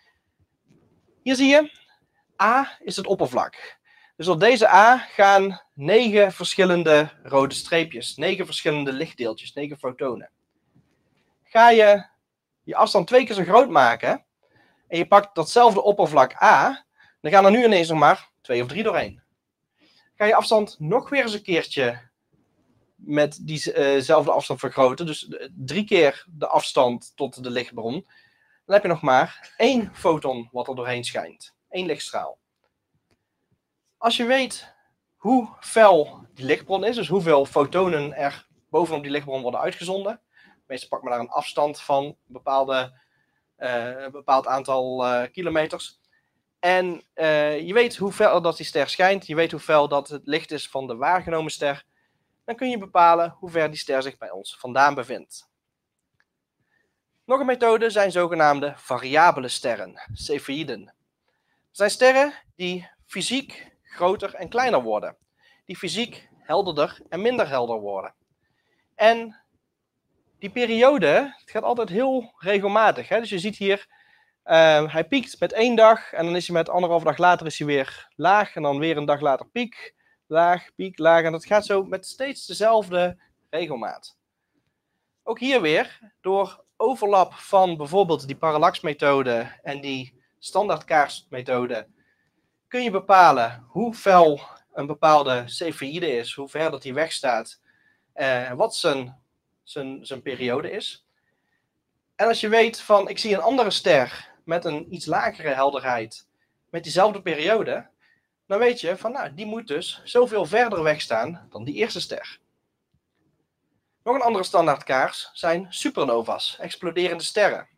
Hier zie je, A is het oppervlak. Dus op deze A gaan negen verschillende rode streepjes, negen verschillende lichtdeeltjes, negen fotonen. Ga je je afstand twee keer zo groot maken en je pakt datzelfde oppervlak A, dan gaan er nu ineens nog maar twee of drie doorheen. Ga je afstand nog weer eens een keertje met diezelfde uh, afstand vergroten, dus drie keer de afstand tot de lichtbron, dan heb je nog maar één foton wat er doorheen schijnt. Één lichtstraal. Als je weet hoe fel die lichtbron is, dus hoeveel fotonen er bovenop die lichtbron worden uitgezonden, meestal pak maar daar een afstand van een, bepaalde, uh, een bepaald aantal uh, kilometers. En uh, je weet hoe fel dat die ster schijnt, je weet hoe fel dat het licht is van de waargenomen ster, dan kun je bepalen hoe ver die ster zich bij ons vandaan bevindt. Nog een methode zijn zogenaamde variabele sterren, Cepheïden. Dat zijn sterren die fysiek groter en kleiner worden, die fysiek helderder en minder helder worden. En die periode, het gaat altijd heel regelmatig. Hè? Dus je ziet hier, uh, hij piekt met één dag en dan is hij met anderhalf dag later is hij weer laag en dan weer een dag later piek, laag, piek, laag. En dat gaat zo met steeds dezelfde regelmaat. Ook hier weer, door overlap van bijvoorbeeld die parallaxmethode en die standaardkaarsmethode, kun je bepalen hoe fel een bepaalde Cepheïde is, hoe ver dat die wegstaat en uh, wat zijn, zijn, zijn periode is. En als je weet van, ik zie een andere ster met een iets lagere helderheid, met diezelfde periode, dan weet je van, nou, die moet dus zoveel verder wegstaan dan die eerste ster. Nog een andere standaardkaars zijn supernova's, exploderende sterren.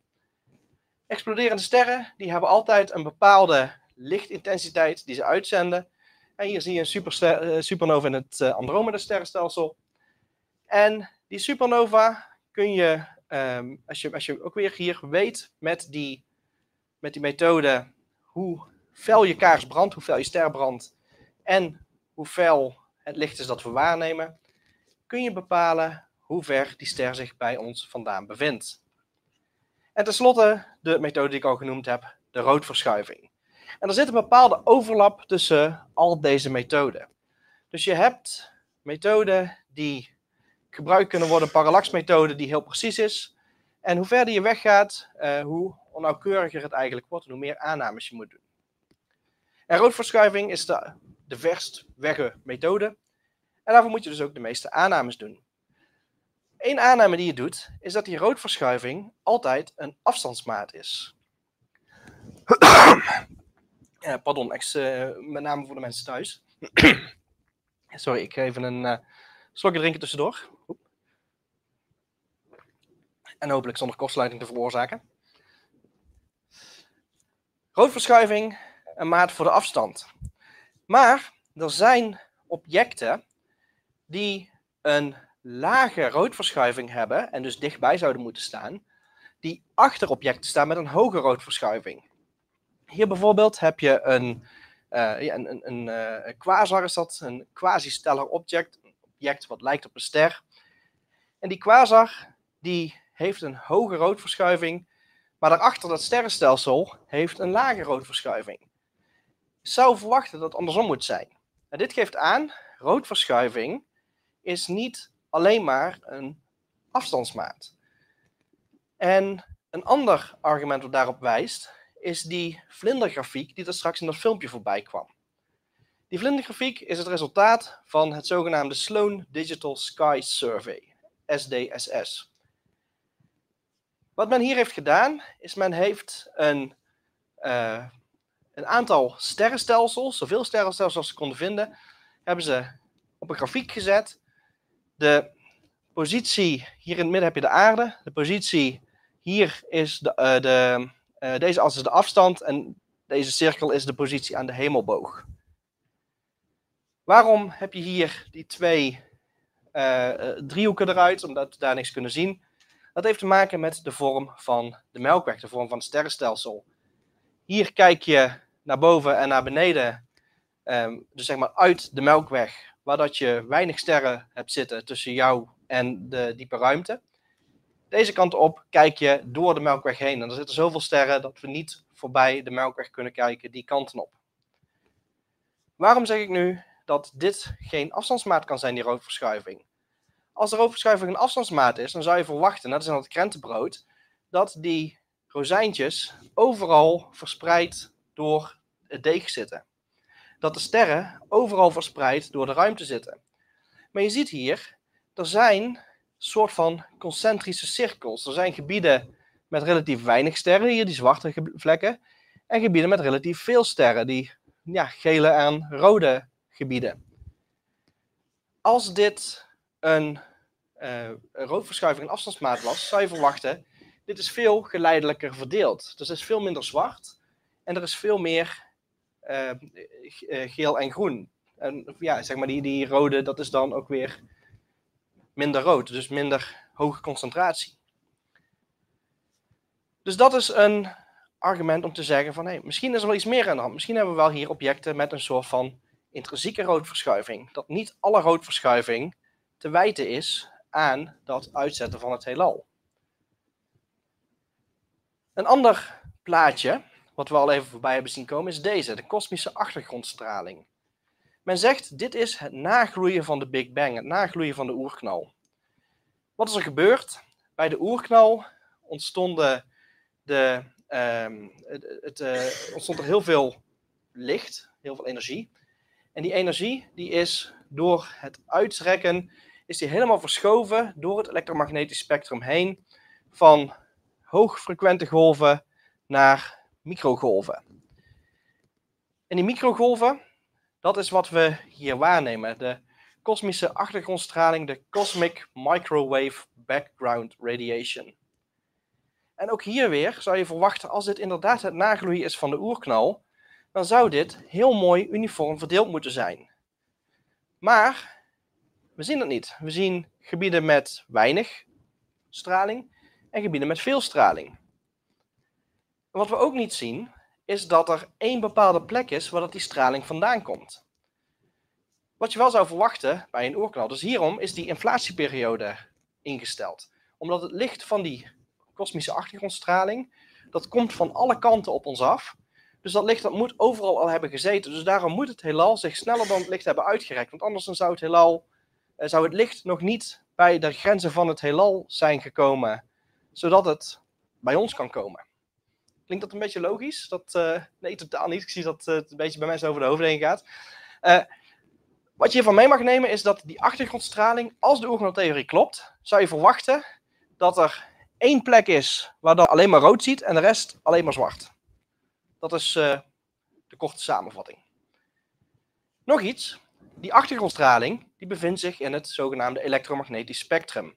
Exploderende sterren die hebben altijd een bepaalde lichtintensiteit die ze uitzenden. En hier zie je een superster, uh, supernova in het uh, Andromeda-sterrenstelsel. En die supernova kun je, um, als je, als je ook weer hier weet met die, met die methode hoe fel je kaars brandt, hoe fel je ster brandt en hoe fel het licht is dat we waarnemen, kun je bepalen hoe ver die ster zich bij ons vandaan bevindt. En tenslotte de methode die ik al genoemd heb, de roodverschuiving. En er zit een bepaalde overlap tussen al deze methoden. Dus je hebt methoden die gebruikt kunnen worden, parallaxmethode die heel precies is. En hoe verder je weggaat, uh, hoe onnauwkeuriger het eigenlijk wordt en hoe meer aannames je moet doen. En roodverschuiving is de, de verst wegge methode. En daarvoor moet je dus ook de meeste aannames doen. Eén aanname die je doet, is dat die roodverschuiving altijd een afstandsmaat is. Ja, pardon, ex, uh, met name voor de mensen thuis. Sorry, ik ga even een uh, slokje drinken tussendoor. Oep. En hopelijk zonder kortsluiting te veroorzaken. Roodverschuiving, een maat voor de afstand. Maar er zijn objecten die een lage roodverschuiving hebben en dus dichtbij zouden moeten staan, die achter objecten staan met een hoge roodverschuiving. Hier bijvoorbeeld heb je een, uh, een, een, een, uh, een quasar, is dat, een quasi-stellar object, een object wat lijkt op een ster. En die quasar die heeft een hoge roodverschuiving, maar daarachter dat sterrenstelsel heeft een lage roodverschuiving. Je zou verwachten dat het andersom moet zijn. En dit geeft aan, roodverschuiving is niet alleen maar een afstandsmaat. En een ander argument dat daarop wijst, is die vlindergrafiek die er straks in dat filmpje voorbij kwam. Die vlindergrafiek is het resultaat van het zogenaamde Sloan Digital Sky Survey, S D S S. Wat men hier heeft gedaan, is men heeft een, uh, een aantal sterrenstelsels, zoveel sterrenstelsels als ze konden vinden, hebben ze op een grafiek gezet. De positie, hier in het midden heb je de aarde, de positie hier is de, uh, de uh, deze as is de afstand en deze cirkel is de positie aan de hemelboog. Waarom heb je hier die twee uh, driehoeken eruit, omdat we daar niks kunnen zien? Dat heeft te maken met de vorm van de Melkweg, de vorm van het sterrenstelsel. Hier kijk je naar boven en naar beneden, um, dus zeg maar uit de Melkweg, waar dat je weinig sterren hebt zitten tussen jou en de diepe ruimte. Deze kant op kijk je door de Melkweg heen. En er zitten zoveel sterren dat we niet voorbij de Melkweg kunnen kijken die kanten op. Waarom zeg ik nu dat dit geen afstandsmaat kan zijn, die roodverschuiving? Als de roodverschuiving een afstandsmaat is, dan zou je verwachten, net als in het krentenbrood, dat die rozijntjes overal verspreid door het deeg zitten. Dat de sterren overal verspreid door de ruimte zitten. Maar je ziet hier, er zijn soort van concentrische cirkels. Er zijn gebieden met relatief weinig sterren, hier die zwarte vlekken, en gebieden met relatief veel sterren, die ja, gele en rode gebieden. Als dit een, uh, een roodverschuiving een afstandsmaat was, zou je verwachten, dit is veel geleidelijker verdeeld. Dus er is veel minder zwart en er is veel meer uh, geel en groen. En ja, zeg maar die, die rode, dat is dan ook weer minder rood, dus minder hoge concentratie. Dus dat is een argument om te zeggen van, hey, misschien is er wel iets meer aan de hand. Misschien hebben we wel hier objecten met een soort van intrinsieke roodverschuiving. Dat niet alle roodverschuiving te wijten is aan dat uitzetten van het heelal. Een ander plaatje, wat we al even voorbij hebben zien komen, is deze, de kosmische achtergrondstraling. Men zegt, dit is het nagloeien van de Big Bang, het nagloeien van de oerknal. Wat is er gebeurd? Bij de oerknal ontstonden de, um, het, het, uh, ontstond er heel veel licht, heel veel energie. En die energie die is door het uitrekken is die helemaal verschoven door het elektromagnetisch spectrum heen van hoogfrequente golven naar microgolven. En die microgolven, dat is wat we hier waarnemen. De kosmische achtergrondstraling, de Cosmic Microwave Background Radiation. En ook hier weer zou je verwachten, als dit inderdaad het nagloeien is van de oerknal, dan zou dit heel mooi uniform verdeeld moeten zijn. Maar we zien dat niet. We zien gebieden met weinig straling en gebieden met veel straling. En wat we ook niet zien, is dat er één bepaalde plek is waar dat die straling vandaan komt. Wat je wel zou verwachten bij een oerknal. Dus hierom is die inflatieperiode ingesteld. Omdat het licht van die kosmische achtergrondstraling, dat komt van alle kanten op ons af. Dus dat licht dat moet overal al hebben gezeten. Dus daarom moet het heelal zich sneller dan het licht hebben uitgerekt. Want anders dan zou het heelal, zou het licht nog niet bij de grenzen van het heelal zijn gekomen, zodat het bij ons kan komen. Klinkt dat een beetje logisch? Dat, uh, nee, totaal niet. Ik zie dat uh, het een beetje bij mensen over de hoofd heen gaat. Uh, wat je hiervan mee mag nemen is dat die achtergrondstraling, als de oerknaltheorie klopt, zou je verwachten dat er één plek is waar dan alleen maar rood ziet en de rest alleen maar zwart. Dat is uh, de korte samenvatting. Nog iets. Die achtergrondstraling die bevindt zich in het zogenaamde elektromagnetisch spectrum.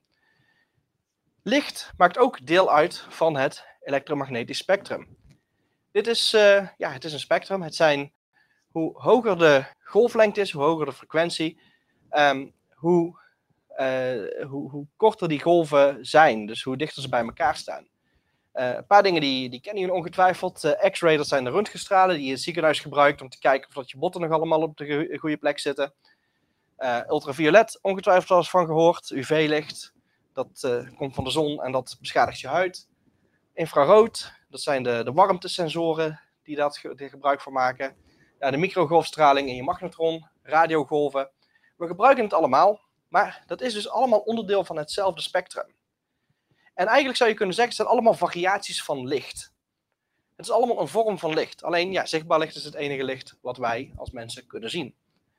Licht maakt ook deel uit van het elektromagnetisch spectrum. Dit is, uh, ja, het is een spectrum. Het zijn, hoe hoger de golflengte is, hoe hoger de frequentie, um, hoe, uh, hoe, hoe korter die golven zijn. Dus hoe dichter ze bij elkaar staan. Uh, een paar dingen die, die kennen jullie ongetwijfeld. Uh, X-ray, dat zijn de röntgenstralen die je in het ziekenhuis gebruikt om te kijken of dat je botten nog allemaal op de goede plek zitten. Uh, ultraviolet, ongetwijfeld wel eens van gehoord. U V-licht, dat uh, komt van de zon en dat beschadigt je huid. Infrarood, dat zijn de, de warmtesensoren die daar ge, gebruik van maken. Ja, de microgolfstraling in je magnetron, radiogolven. We gebruiken het allemaal, maar dat is dus allemaal onderdeel van hetzelfde spectrum. En eigenlijk zou je kunnen zeggen, het zijn allemaal variaties van licht. Het is allemaal een vorm van licht. Alleen, ja, zichtbaar licht is het enige licht wat wij als mensen kunnen zien.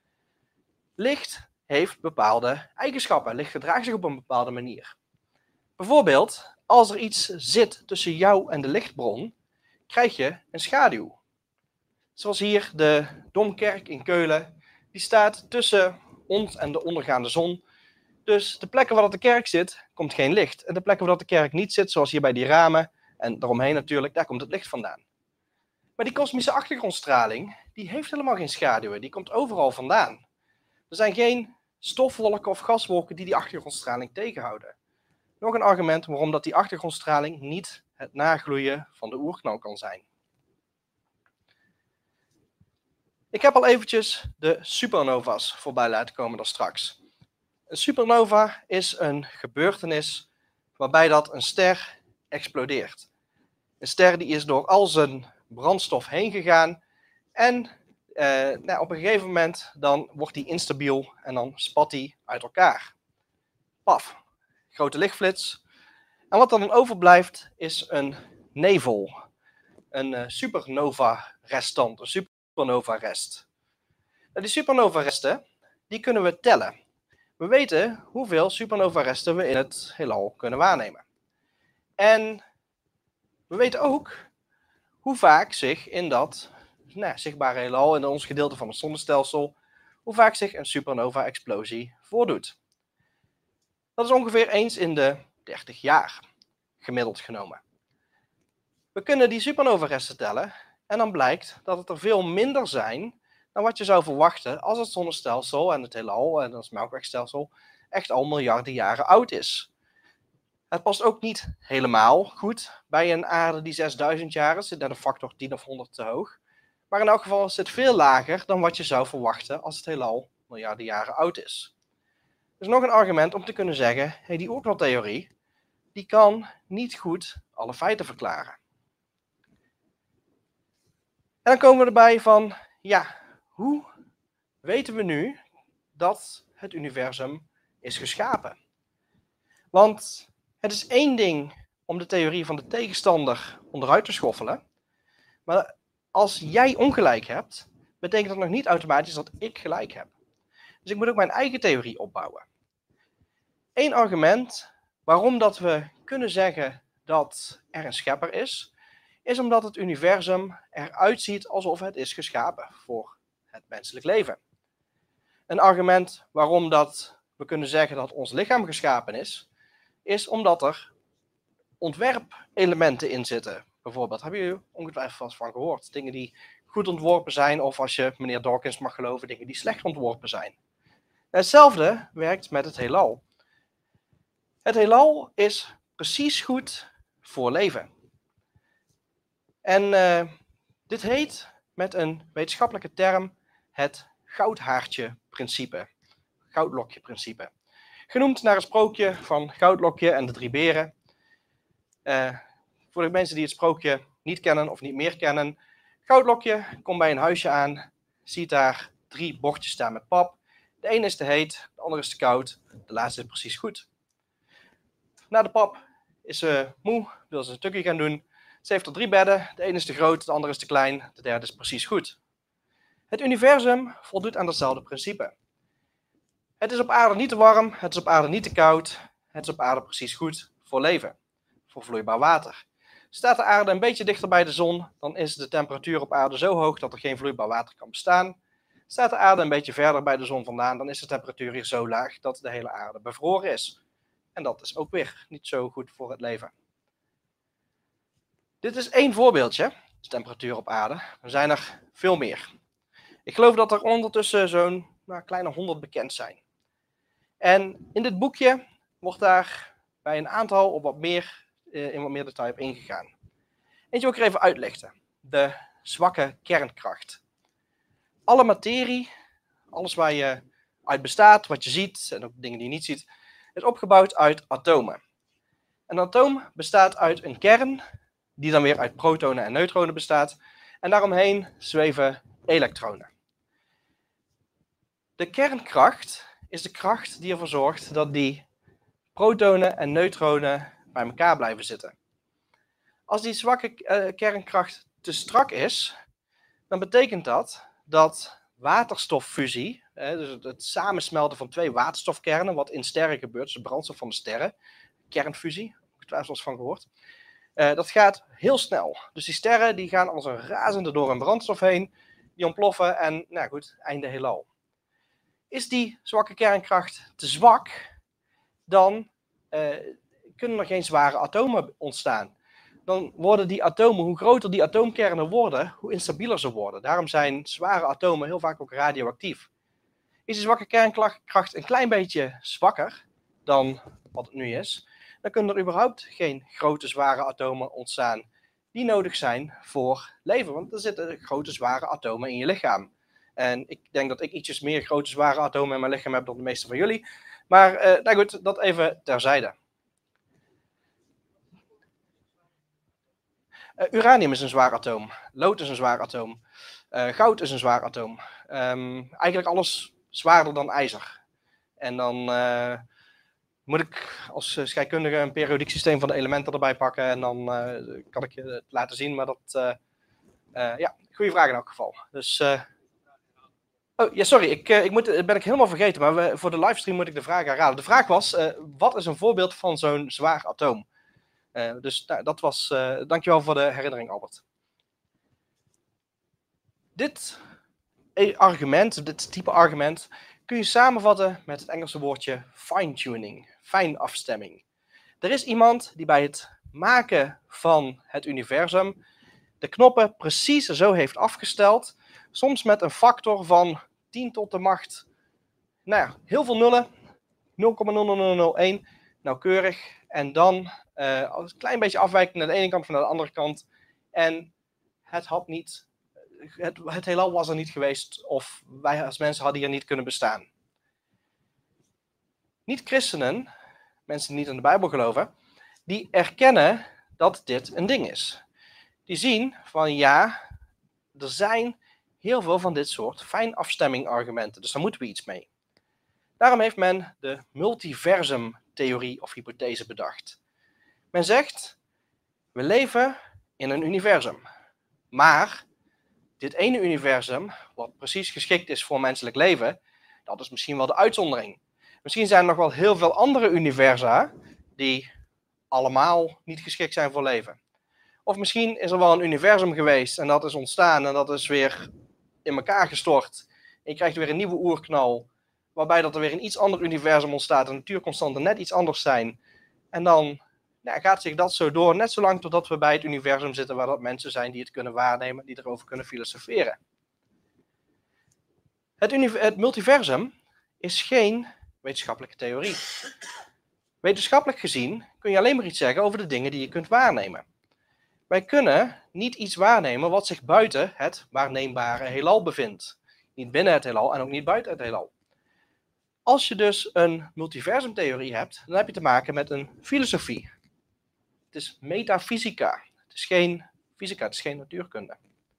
Licht heeft bepaalde eigenschappen. Licht gedraagt zich op een bepaalde manier. Bijvoorbeeld, als er iets zit tussen jou en de lichtbron, krijg je een schaduw. Zoals hier de Domkerk in Keulen. Die staat tussen ons en de ondergaande zon. Dus de plekken waar de kerk zit, komt geen licht. En de plekken waar de kerk niet zit, zoals hier bij die ramen en daaromheen natuurlijk, daar komt het licht vandaan. Maar die kosmische achtergrondstraling, die heeft helemaal geen schaduwen. Die komt overal vandaan. Er zijn geen stofwolken of gaswolken die die achtergrondstraling tegenhouden. Nog een argument waarom dat die achtergrondstraling niet het nagloeien van de oerknal kan zijn. Ik heb al eventjes de supernova's voorbij laten komen daar straks. Een supernova is een gebeurtenis waarbij dat een ster explodeert. Een ster die is door al zijn brandstof heen gegaan en eh, nou, op een gegeven moment dan wordt die instabiel en dan spat die uit elkaar. Paf, grote lichtflits. En wat er dan overblijft is een nevel, een uh, supernova-restant, een supernova-rest. Nou, die supernova-resten die kunnen we tellen. We weten hoeveel supernova-resten we in het heelal kunnen waarnemen. En we weten ook hoe vaak zich in dat nou, zichtbare heelal, in ons gedeelte van het zonnestelsel, hoe vaak zich een supernova-explosie voordoet. Dat is ongeveer eens in de dertig jaar, gemiddeld genomen. We kunnen die supernova-resten tellen en dan blijkt dat het er veel minder zijn dan wat je zou verwachten als het zonnestelsel en het heelal en het melkwegstelsel echt al miljarden jaren oud is. Het past ook niet helemaal goed bij een aarde die zesduizend jaar is, zit net een factor tien of honderd te hoog. Maar in elk geval is het veel lager dan wat je zou verwachten als het heelal miljarden jaren oud is. Dus nog een argument om te kunnen zeggen, hey, die oerknaltheorie, die kan niet goed alle feiten verklaren. En dan komen we erbij van, ja, hoe weten we nu dat het universum is geschapen? Want het is één ding om de theorie van de tegenstander onderuit te schoffelen, maar als jij ongelijk hebt, betekent dat nog niet automatisch dat ik gelijk heb. Dus ik moet ook mijn eigen theorie opbouwen. Eén argument waarom dat we kunnen zeggen dat er een schepper is, is omdat het universum eruit ziet alsof het is geschapen voor het menselijk leven. Een argument waarom dat we kunnen zeggen dat ons lichaam geschapen is, is omdat er ontwerpelementen in zitten. Bijvoorbeeld, hebben jullie ongetwijfeld vast van gehoord, dingen die goed ontworpen zijn, of als je meneer Dawkins mag geloven, dingen die slecht ontworpen zijn. Hetzelfde werkt met het heelal. Het heelal is precies goed voor leven. En uh, dit heet met een wetenschappelijke term het goudhaartje-principe. Goudlokje-principe. Genoemd naar een sprookje van Goudlokje en de drie beren. Uh, voor de mensen die het sprookje niet kennen of niet meer kennen. Goudlokje komt bij een huisje aan, ziet daar drie bordjes staan met pap. De ene is te heet, de andere is te koud, de laatste is precies goed. Na de pap is ze moe, wil ze een stukje gaan doen. Ze heeft er drie bedden, de ene is te groot, de andere is te klein, de derde is precies goed. Het universum voldoet aan datzelfde principe. Het is op aarde niet te warm, het is op aarde niet te koud, het is op aarde precies goed voor leven, voor vloeibaar water. Staat de aarde een beetje dichter bij de zon, dan is de temperatuur op aarde zo hoog dat er geen vloeibaar water kan bestaan. Staat de aarde een beetje verder bij de zon vandaan, dan is de temperatuur hier zo laag dat de hele aarde bevroren is. En dat is ook weer niet zo goed voor het leven. Dit is één voorbeeldje, de temperatuur op aarde. Er zijn er veel meer. Ik geloof dat er ondertussen zo'n nou, kleine honderd bekend zijn. En in dit boekje wordt daar bij een aantal op wat meer, in wat meer detail op ingegaan. Eentje wil ik er even uitlichten. De zwakke kernkracht. Alle materie, alles waar je uit bestaat, wat je ziet en ook dingen die je niet ziet, is opgebouwd uit atomen. Een atoom bestaat uit een kern, die dan weer uit protonen en neutronen bestaat. En daaromheen zweven elektronen. De kernkracht is de kracht die ervoor zorgt dat die protonen en neutronen bij elkaar blijven zitten. Als die zwakke uh, kernkracht te strak is, dan betekent dat dat waterstoffusie, hè, dus het, het samensmelten van twee waterstofkernen, wat in sterren gebeurt, dus de brandstof van de sterren, kernfusie, heb ik twijfels van gehoord, uh, dat gaat heel snel. Dus die sterren die gaan als een razende door een brandstof heen, die ontploffen en, nou goed, einde heelal. Is die zwakke kernkracht te zwak, dan uh, kunnen er geen zware atomen ontstaan. Dan worden die atomen, hoe groter die atoomkernen worden, hoe instabieler ze worden. Daarom zijn zware atomen heel vaak ook radioactief. Is die zwakke kernkracht een klein beetje zwakker dan wat het nu is, dan kunnen er überhaupt geen grote zware atomen ontstaan die nodig zijn voor leven. Want er zitten grote zware atomen in je lichaam. En ik denk dat ik ietsjes meer grote zware atomen in mijn lichaam heb dan de meeste van jullie. Maar uh, nou goed, dat even terzijde. Uh, uranium is een zwaar atoom. Lood is een zwaar atoom. Uh, goud is een zwaar atoom. Um, eigenlijk alles zwaarder dan ijzer. En dan uh, moet ik als uh, scheikundige een periodiek systeem van de elementen erbij pakken. En dan uh, kan ik je het laten zien. Maar dat, uh, uh, ja, goede vraag in elk geval. Dus... Uh, Oh, ja, sorry, ik, uh, ik moet, dat ben ik helemaal vergeten, maar we, voor de livestream moet ik de vraag herhalen. De vraag was, uh, wat is een voorbeeld van zo'n zwaar atoom? Uh, dus nou, dat was, uh, dankjewel voor de herinnering, Albert. Dit argument, dit type argument, kun je samenvatten met het Engelse woordje fine-tuning, fijnafstemming. Er is iemand die bij het maken van het universum de knoppen precies zo heeft afgesteld, soms met een factor van tien tot de macht, nou ja, heel veel nullen, nul komma nul nul nul nul één, nauwkeurig. En dan uh, een klein beetje afwijken naar de ene kant of naar de andere kant. En het had niet, het, het heelal was er niet geweest, of wij als mensen hadden hier niet kunnen bestaan. Niet-christenen, mensen die niet in de Bijbel geloven, die erkennen dat dit een ding is. Die zien van ja, er zijn heel veel van dit soort fijnafstemming argumenten, dus daar moeten we iets mee. Daarom heeft men de multiversum-theorie of hypothese bedacht. Men zegt, we leven in een universum, maar dit ene universum, wat precies geschikt is voor menselijk leven, dat is misschien wel de uitzondering. Misschien zijn er nog wel heel veel andere universa die allemaal niet geschikt zijn voor leven. Of misschien is er wel een universum geweest en dat is ontstaan en dat is weer in elkaar gestort. En je krijgt weer een nieuwe oerknal, waarbij dat er weer een iets ander universum ontstaat, de natuurconstanten net iets anders zijn. En dan nou, gaat zich dat zo door, net zolang totdat we bij het universum zitten waar dat mensen zijn die het kunnen waarnemen, die erover kunnen filosoferen. Het, het multiversum is geen wetenschappelijke theorie. Wetenschappelijk gezien kun je alleen maar iets zeggen over de dingen die je kunt waarnemen. Wij kunnen niet iets waarnemen wat zich buiten het waarneembare heelal bevindt. Niet binnen het heelal en ook niet buiten het heelal. Als je dus een multiversumtheorie hebt, dan heb je te maken met een filosofie. Het is metafysica. Het is geen fysica, het is geen natuurkunde.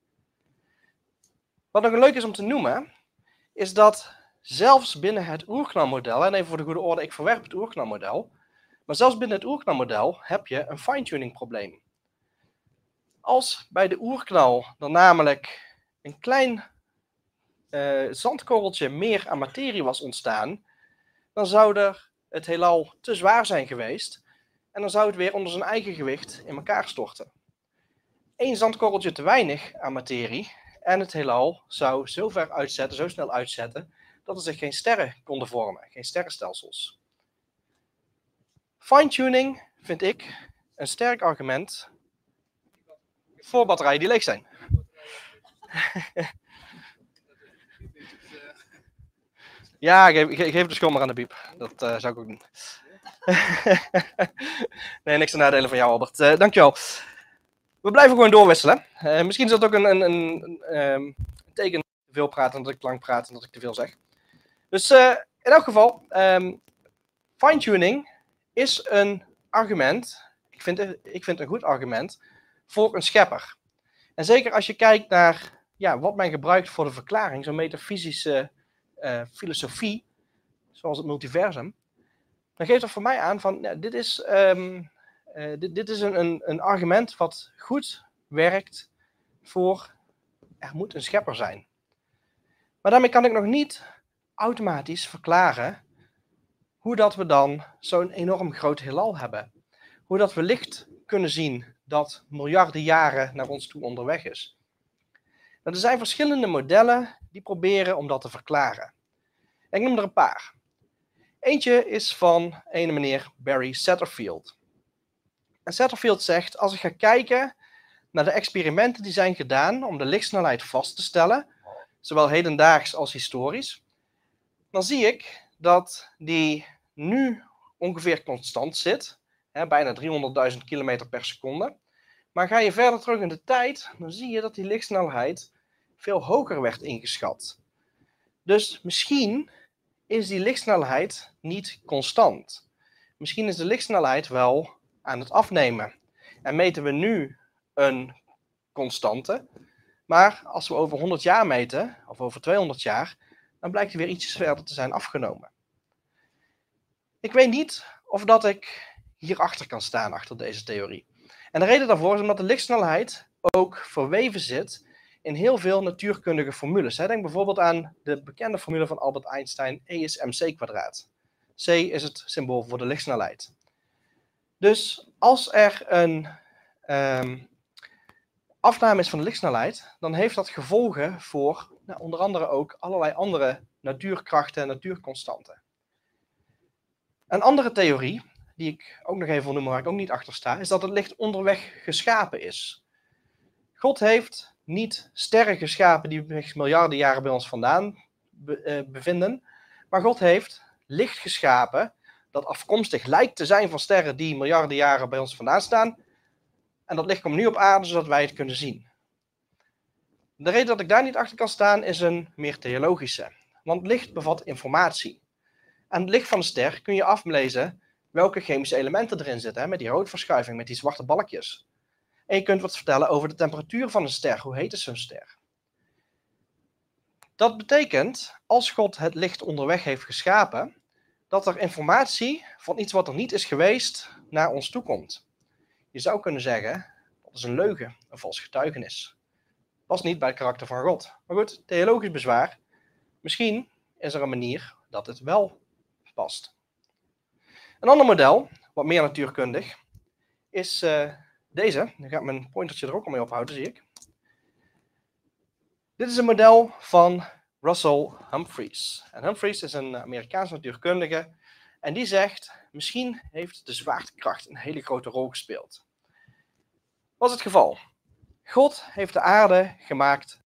Wat nog leuk is om te noemen, is dat zelfs binnen het oerknalmodel, en even voor de goede orde, ik verwerp het oerknalmodel, maar zelfs binnen het oerknalmodel heb je een fine-tuning probleem. Als bij de oerknal er namelijk een klein uh, zandkorreltje meer aan materie was ontstaan, dan zou er het heelal te zwaar zijn geweest en dan zou het weer onder zijn eigen gewicht in elkaar storten. Eén zandkorreltje te weinig aan materie en het heelal zou zo ver uitzetten, zo snel uitzetten, dat er zich geen sterren konden vormen, geen sterrenstelsels. Fine-tuning vind ik een sterk argument voor batterijen die leeg zijn. Ja, geef, geef de school maar aan de biep. Dat uh, zou ik ook doen. Nee, niks te nadelen van jou, Albert. Uh, dankjewel. We blijven gewoon doorwisselen. Uh, misschien is dat ook een, een, een, een teken dat ik te veel praat en dat ik lang praat en dat ik te veel zeg. Dus uh, in elk geval, um, fine-tuning is een argument, ik vind, ik vind een goed argument, voor een schepper. En zeker als je kijkt naar ja, wat men gebruikt voor de verklaring, zo'n metafysische uh, filosofie, zoals het multiversum, dan geeft dat voor mij aan van, ja, dit is, um, uh, dit, dit is een, een, een argument wat goed werkt voor, er moet een schepper zijn. Maar daarmee kan ik nog niet automatisch verklaren hoe dat we dan zo'n enorm groot heelal hebben. Hoe dat we licht kunnen zien dat miljarden jaren naar ons toe onderweg is. Nou, er zijn verschillende modellen die proberen om dat te verklaren. En ik noem er een paar. Eentje is van een meneer Barry Satterfield. En Satterfield zegt, als ik ga kijken naar de experimenten die zijn gedaan om de lichtsnelheid vast te stellen, zowel hedendaags als historisch, dan zie ik dat die nu ongeveer constant zit, hè, bijna driehonderdduizend kilometer per seconde. Maar ga je verder terug in de tijd, dan zie je dat die lichtsnelheid veel hoger werd ingeschat. Dus misschien is die lichtsnelheid niet constant. Misschien is de lichtsnelheid wel aan het afnemen. En meten we nu een constante, maar als we over honderd jaar meten, of over tweehonderd jaar, dan blijkt hij weer ietsjes verder te zijn afgenomen. Ik weet niet of dat ik hierachter kan staan, achter deze theorie. En de reden daarvoor is omdat de lichtsnelheid ook verweven zit in heel veel natuurkundige formules. Denk bijvoorbeeld aan de bekende formule van Albert Einstein, E is mc kwadraat. C is het symbool voor de lichtsnelheid. Dus als er een um, afname is van de lichtsnelheid, dan heeft dat gevolgen voor nou, onder andere ook allerlei andere natuurkrachten en natuurconstanten. Een andere theorie, die ik ook nog even wil noemen waar ik ook niet achter sta, is dat het licht onderweg geschapen is. God heeft niet sterren geschapen die zich miljarden jaren bij ons vandaan be, uh, bevinden, maar God heeft licht geschapen dat afkomstig lijkt te zijn van sterren die miljarden jaren bij ons vandaan staan. En dat licht komt nu op aarde zodat wij het kunnen zien. De reden dat ik daar niet achter kan staan is een meer theologische. Want licht bevat informatie. Aan het licht van de ster kun je aflezen welke chemische elementen erin zitten. Hè, met die roodverschuiving, met die zwarte balkjes. En je kunt wat vertellen over de temperatuur van een ster. Hoe heet is zo'n ster? Dat betekent, als God het licht onderweg heeft geschapen, dat er informatie van iets wat er niet is geweest naar ons toe komt. Je zou kunnen zeggen, dat is een leugen, een vals getuigenis. Past niet bij het karakter van God. Maar goed, theologisch bezwaar. Misschien is er een manier dat het wel past. Een ander model, wat meer natuurkundig, is uh, deze. Nu gaat mijn pointertje er ook al mee ophouden, zie ik. Dit is een model van Russell Humphreys. En Humphreys is een Amerikaans natuurkundige. En die zegt, misschien heeft de zwaartekracht een hele grote rol gespeeld. Wat is het geval? God heeft de aarde gemaakt.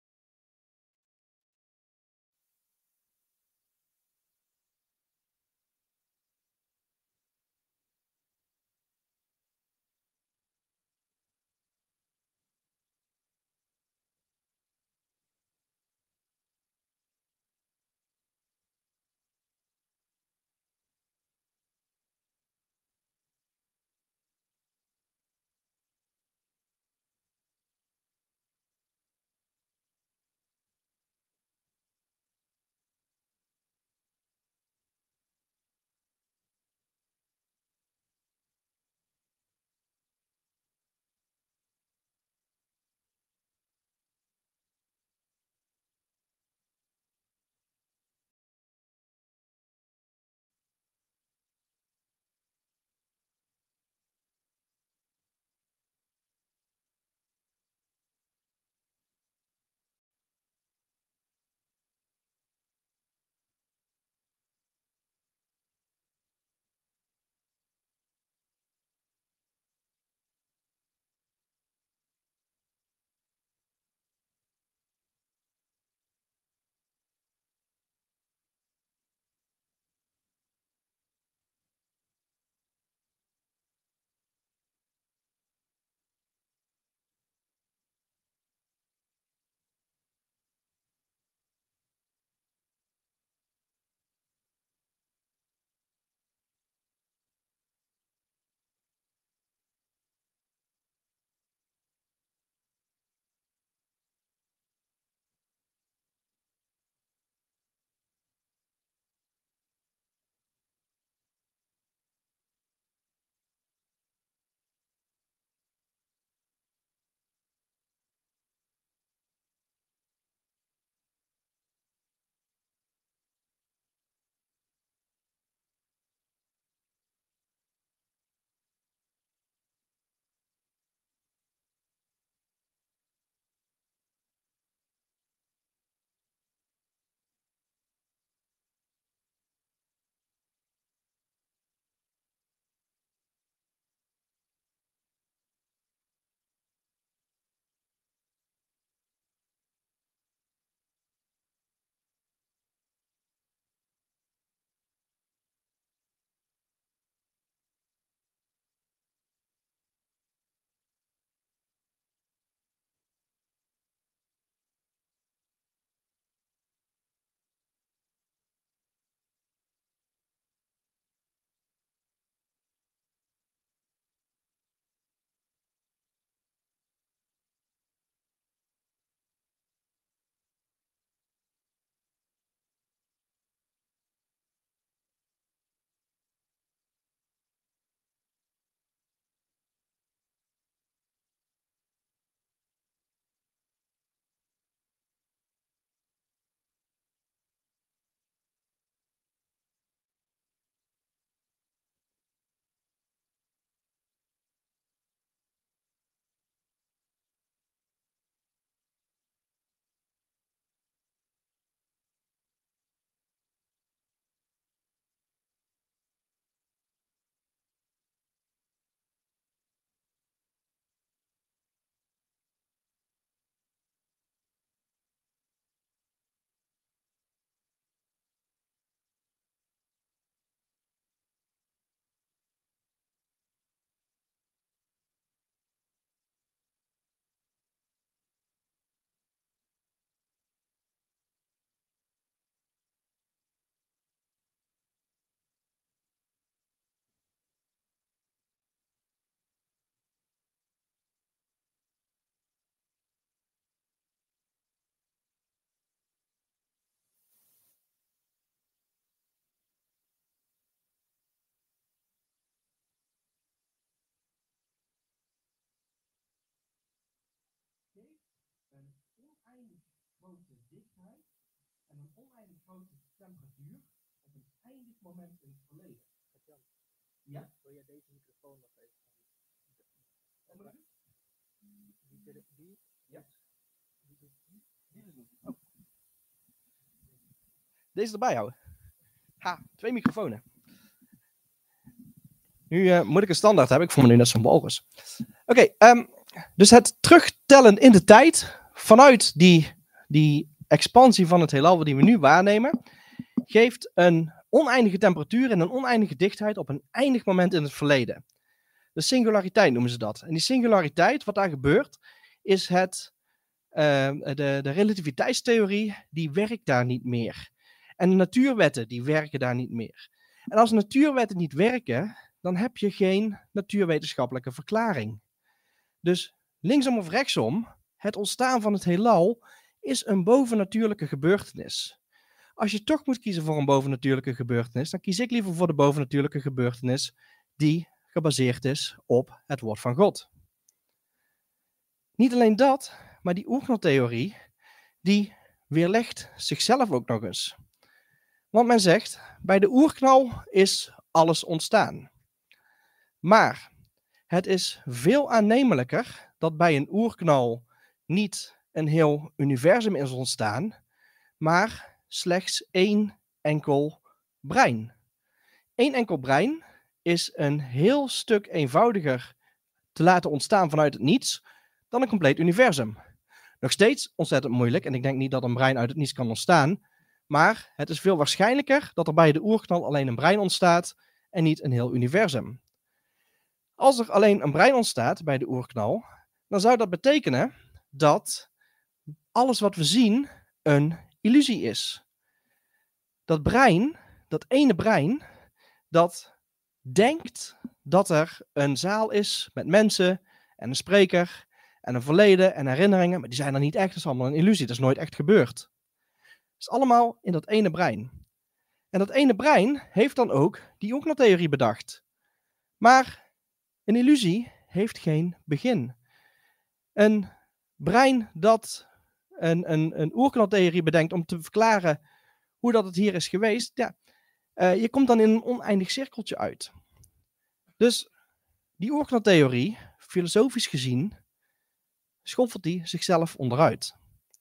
Een oneindig grote dichtheid en een oneindig grote temperatuur op een eindig moment in het verleden. Ja? Wil jij deze microfoon nog even? Die, die, ja. Die is niet. Oh. Deze erbij houden. Ha, twee microfoons. Nu uh, moet ik een standaard hebben. Ik voel me nu net zo'n walrus. Oké, okay, um, dus het terugtellen in de tijd vanuit die, die expansie van het heelal die we nu waarnemen, geeft een oneindige temperatuur en een oneindige dichtheid op een eindig moment in het verleden. De singulariteit noemen ze dat. En die singulariteit, wat daar gebeurt, is het, uh, de, de relativiteitstheorie, die werkt daar niet meer. En de natuurwetten, die werken daar niet meer. En als natuurwetten niet werken, dan heb je geen natuurwetenschappelijke verklaring. Dus linksom of rechtsom, het ontstaan van het heelal is een bovennatuurlijke gebeurtenis. Als je toch moet kiezen voor een bovennatuurlijke gebeurtenis, dan kies ik liever voor de bovennatuurlijke gebeurtenis die gebaseerd is op het woord van God. Niet alleen dat, maar die oerknaltheorie, die weerlegt zichzelf ook nog eens. Want men zegt, bij de oerknal is alles ontstaan. Maar het is veel aannemelijker dat bij een oerknal niet een heel universum is ontstaan, maar slechts één enkel brein. Eén enkel brein is een heel stuk eenvoudiger te laten ontstaan vanuit het niets dan een compleet universum. Nog steeds ontzettend moeilijk en ik denk niet dat een brein uit het niets kan ontstaan, maar het is veel waarschijnlijker dat er bij de oerknal alleen een brein ontstaat en niet een heel universum. Als er alleen een brein ontstaat bij de oerknal, dan zou dat betekenen dat alles wat we zien een illusie is. Dat brein, dat ene brein, dat denkt dat er een zaal is met mensen en een spreker en een verleden en herinneringen, maar die zijn er niet echt, dat is allemaal een illusie, dat is nooit echt gebeurd. Het is allemaal in dat ene brein. En dat ene brein heeft dan ook die oerknaltheorie bedacht. Maar een illusie heeft geen begin. Een brein dat een, een, een oerknaltheorie bedenkt om te verklaren hoe dat het hier is geweest, ja, uh, je komt dan in een oneindig cirkeltje uit. Dus die oerknaltheorie, filosofisch gezien, schoffelt die zichzelf onderuit.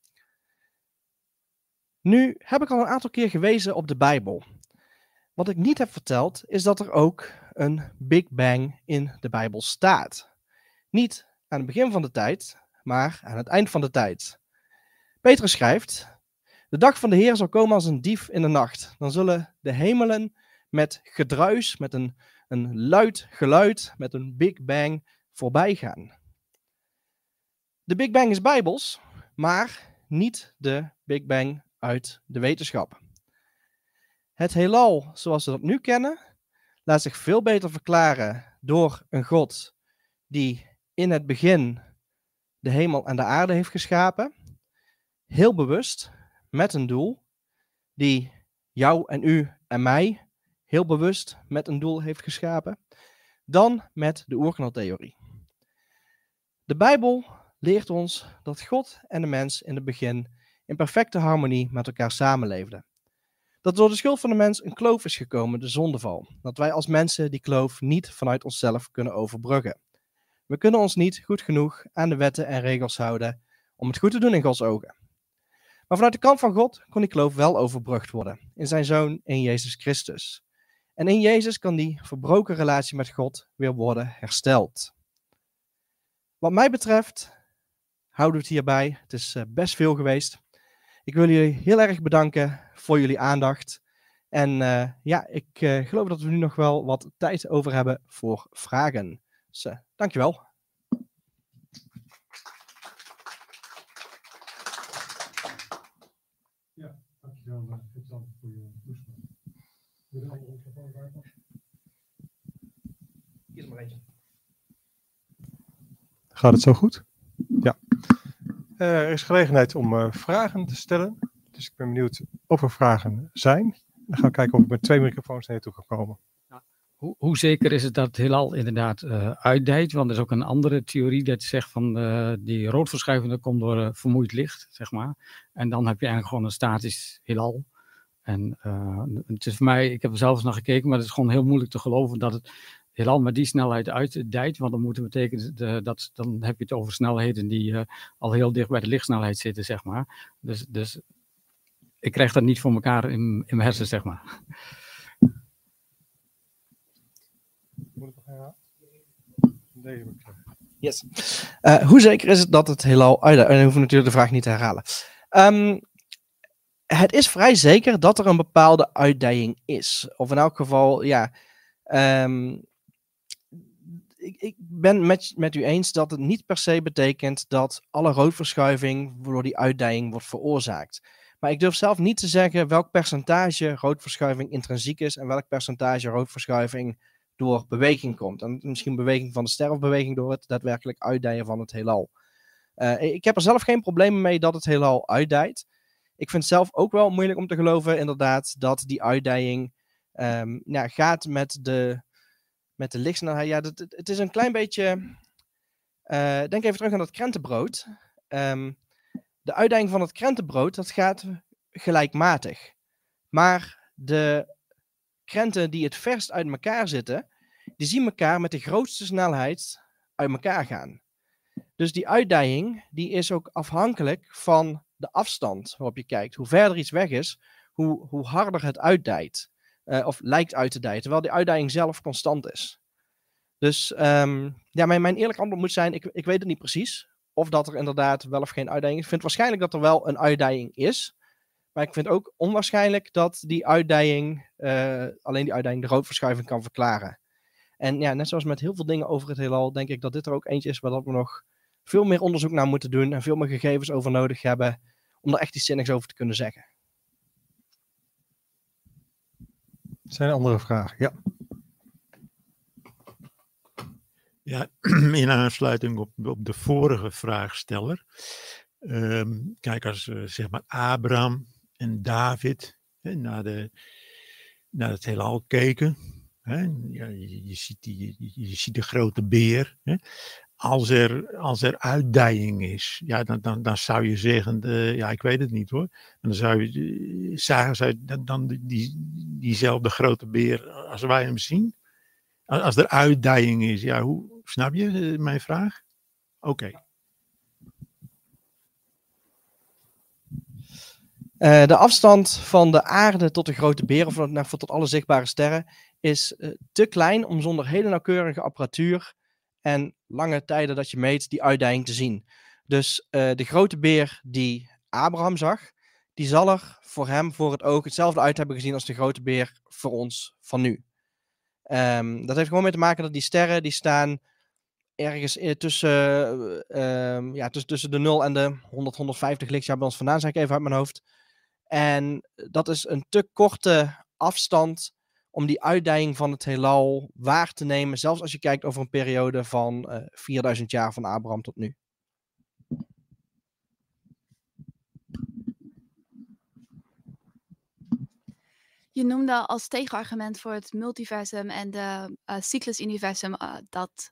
Nu heb ik al een aantal keer gewezen op de Bijbel. Wat ik niet heb verteld, is dat er ook een Big Bang in de Bijbel staat. Niet aan het begin van de tijd, maar aan het eind van de tijd. Petrus schrijft: de dag van de Heer zal komen als een dief in de nacht. Dan zullen de hemelen met gedruis, met een, een luid geluid, met een Big Bang voorbij gaan. De Big Bang is bijbels, maar niet de Big Bang uit de wetenschap. Het heelal, zoals we dat nu kennen, laat zich veel beter verklaren door een God die in het begin de hemel en de aarde heeft geschapen. Heel bewust, met een doel, die jou en u en mij heel bewust met een doel heeft geschapen, dan met de oerknaltheorie. De Bijbel leert ons dat God en de mens in het begin in perfecte harmonie met elkaar samenleefden. Dat door de schuld van de mens een kloof is gekomen, de zondeval. Dat wij als mensen die kloof niet vanuit onszelf kunnen overbruggen. We kunnen ons niet goed genoeg aan de wetten en regels houden om het goed te doen in Gods ogen. Maar vanuit de kant van God kon die kloof wel overbrugd worden in zijn Zoon, in Jezus Christus. En in Jezus kan die verbroken relatie met God weer worden hersteld. Wat mij betreft houden we het hierbij. Het is best veel geweest. Ik wil jullie heel erg bedanken voor jullie aandacht. En uh, ja, ik uh, geloof dat we nu nog wel wat tijd over hebben voor vragen. Dus uh, dankjewel.
Ja, dankjewel Gert-Jan voor je toespraak. Wil je de microfoon buiten?
Kies maar eentje.
Gaat het zo goed? Ja. Uh, er is gelegenheid om uh, vragen te stellen. Dus ik ben benieuwd of er vragen zijn. Dan gaan we kijken of ik met twee microfoons naar je toe kan komen.
Ja. Hoe, hoe zeker is het dat het heelal inderdaad uh, uitdijt? Want er is ook een andere theorie dat zegt van uh, die roodverschuiving komt door uh, vermoeid licht, zeg maar. En dan heb je eigenlijk gewoon een statisch heelal. En uh, het is voor mij, ik heb er zelf eens naar gekeken, maar het is gewoon heel moeilijk te geloven dat het heelal met die snelheid uitdijt. Want dan moet het betekenen de, dat dan heb je het over snelheden die uh, al heel dicht bij de lichtsnelheid zitten, zeg maar. Dus, dus ik krijg dat niet voor elkaar in, in mijn hersenen, zeg maar.
Moet ik nog herhalen? Deze moet ik zeggen.
Yes. Uh, hoe zeker is het dat het heelal uitdijt? En dan hoef ik natuurlijk de vraag niet te herhalen. Um, het is vrij zeker dat er een bepaalde uitdijing is. Of in elk geval, ja... Um, ik, ik ben met, met u eens dat het niet per se betekent dat alle roodverschuiving door die uitdijing wordt veroorzaakt. Maar ik durf zelf niet te zeggen welk percentage roodverschuiving intrinsiek is en welk percentage roodverschuiving door beweging komt. En misschien beweging van de ster of beweging door het daadwerkelijk uitdijen van het heelal. Uh, ik heb er zelf geen problemen mee dat het heelal uitdijt. Ik vind het zelf ook wel moeilijk om te geloven inderdaad dat die uitdijing um, ja, gaat met de, met de lichtsnelheid. Ja, dat, het is een klein beetje... Uh, denk even terug aan dat krentenbrood. Um, de uitdijing van het krentenbrood, dat gaat gelijkmatig. Maar de krenten die het verst uit elkaar zitten, die zien elkaar met de grootste snelheid uit elkaar gaan. Dus die uitdijing, die is ook afhankelijk van de afstand waarop je kijkt. Hoe verder iets weg is, hoe, hoe harder het uitdijt. Uh, of lijkt uit te dijen, terwijl die uitdijing zelf constant is. Dus um, ja, mijn, mijn eerlijk antwoord moet zijn, ik, ik weet het niet precies. Of dat er inderdaad wel of geen uitdijing is. Ik vind waarschijnlijk dat er wel een uitdijing is. Maar ik vind ook onwaarschijnlijk dat die uitdijing, uh, alleen die uitdijing de roodverschuiving kan verklaren. En ja, net zoals met heel veel dingen over het heelal, denk ik dat dit er ook eentje is waar dat we nog veel meer onderzoek naar moeten doen en veel meer gegevens over nodig hebben om er echt iets zinnigs over te kunnen zeggen.
Zijn er andere vragen? Ja.
Ja, in aansluiting op, op de vorige vraagsteller. Um, kijk, als uh, zeg maar Abraham en David hè, naar, de, naar het heelal keken. Hè, ja, je, je, ziet die, je, je ziet de grote beer. Hè. Als er, als er uitdijing is, ja, dan, dan, dan zou je zeggen, uh, ja, ik weet het niet hoor. En dan zou je uh, zagen zij dan, dan die, diezelfde grote beer als wij hem zien. Als, als er uitdijing is, ja, hoe, snap je uh, mijn vraag? Oké. Okay.
Uh, de afstand van de aarde tot de grote beer, of nou, tot alle zichtbare sterren, is uh, te klein om zonder hele nauwkeurige apparatuur en lange tijden dat je meet die uitdijing te zien. Dus uh, de grote beer die Abraham zag, die zal er voor hem voor het oog hetzelfde uit hebben gezien als de grote beer voor ons van nu. Um, dat heeft gewoon mee te maken dat die sterren die staan ergens uh, tussen, uh, um, ja, tussen, tussen de nul en de honderd, honderdvijftig lichtjaar bij ons vandaan, zeg ik even uit mijn hoofd. En dat is een te korte afstand om die uitdijing van het heelal waar te nemen, zelfs als je kijkt over een periode van uh, vierduizend jaar van Abraham tot nu.
Je noemde als tegenargument voor het multiversum en de uh, cyclusuniversum uh, dat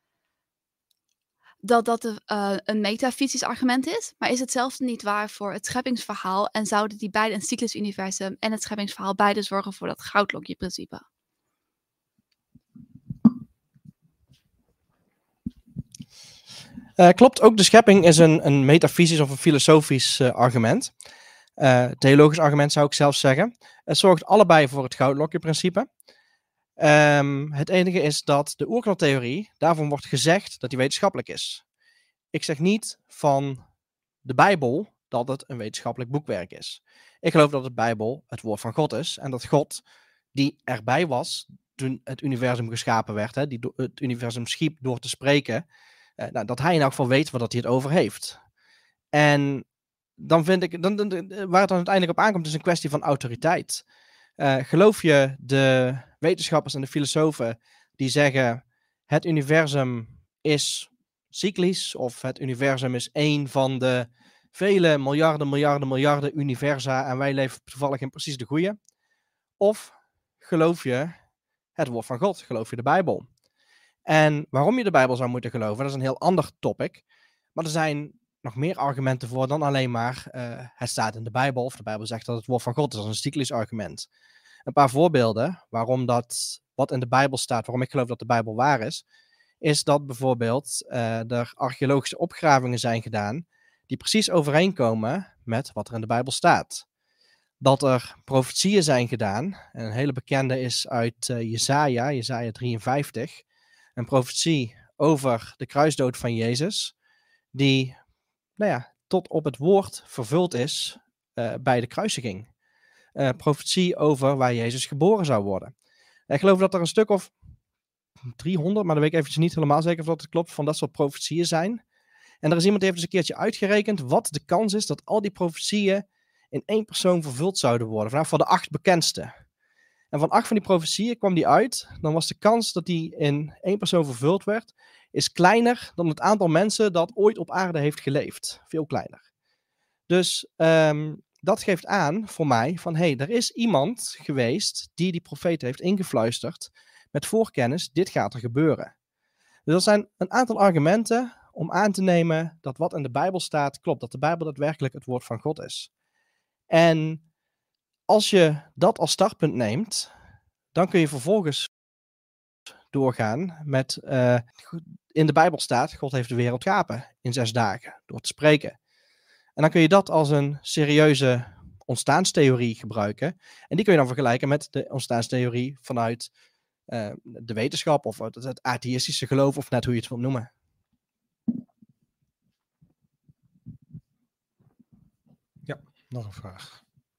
dat, dat uh, een metafysisch argument is. Maar is hetzelfde niet waar voor het scheppingsverhaal? En zouden die beide, een cyclusuniversum en het scheppingsverhaal, beide zorgen voor dat goudlokje-principe?
Uh, klopt, ook de schepping is een, een metafysisch of een filosofisch uh, argument. Uh, theologisch argument zou ik zelfs zeggen. Het zorgt allebei voor het goudlokje-principe. Um, het enige is dat de oerknaltheorie, daarvan wordt gezegd dat die wetenschappelijk is. Ik zeg niet van de Bijbel dat het een wetenschappelijk boekwerk is. Ik geloof dat de Bijbel het woord van God is en dat God, die erbij was toen het universum geschapen werd, hè, die do- het universum schiep door te spreken, uh, nou, dat hij in elk geval weet wat hij het over heeft. En dan vind ik, dan, dan, waar het dan uiteindelijk op aankomt, is een kwestie van autoriteit. Uh, geloof je de wetenschappers en de filosofen die zeggen het universum is cyclisch of het universum is één van de vele miljarden, miljarden, miljarden universa en wij leven toevallig in precies de goeie? Of geloof je het woord van God? Geloof je de Bijbel? En waarom je de Bijbel zou moeten geloven, dat is een heel ander topic. Maar er zijn nog meer argumenten voor dan alleen maar uh, het staat in de Bijbel of de Bijbel zegt dat het woord van God is. Dat is een cyclisch argument. Een paar voorbeelden waarom dat wat in de Bijbel staat, waarom ik geloof dat de Bijbel waar is, is dat bijvoorbeeld uh, er archeologische opgravingen zijn gedaan die precies overeenkomen met wat er in de Bijbel staat. dat er profetieën zijn gedaan. En een hele bekende is uit uh, Jesaja, Jesaja drieënvijftig. Een profetie over de kruisdood van Jezus, die nou ja, tot op het woord vervuld is uh, bij de kruisiging. Uh, profetie over waar Jezus geboren zou worden. En ik geloof dat er een stuk of driehonderd, maar dan weet ik eventjes niet helemaal zeker of dat het klopt, van dat soort profetieën zijn. En er is iemand die heeft eens een keertje uitgerekend wat de kans is dat al die profetieën in één persoon vervuld zouden worden. Vanaf van de acht bekendste. En van acht van die profetieën kwam die uit. Dan was de kans dat die in één persoon vervuld werd, is kleiner dan het aantal mensen dat ooit op aarde heeft geleefd. Veel kleiner. Dus um, dat geeft aan voor mij van, hé, hey, er is iemand geweest die die profeet heeft ingefluisterd met voorkennis, dit gaat er gebeuren. Dus er zijn een aantal argumenten om aan te nemen dat wat in de Bijbel staat klopt. Dat de Bijbel daadwerkelijk het woord van God is. En als je dat als startpunt neemt, dan kun je vervolgens doorgaan met, uh, in de Bijbel staat, God heeft de wereld geschapen in zes dagen, door te spreken. En dan kun je dat als een serieuze ontstaanstheorie gebruiken. En die kun je dan vergelijken met de ontstaanstheorie vanuit uh, de wetenschap, of het, het atheïstische geloof, of net hoe je het wilt noemen.
Ja, nog een vraag.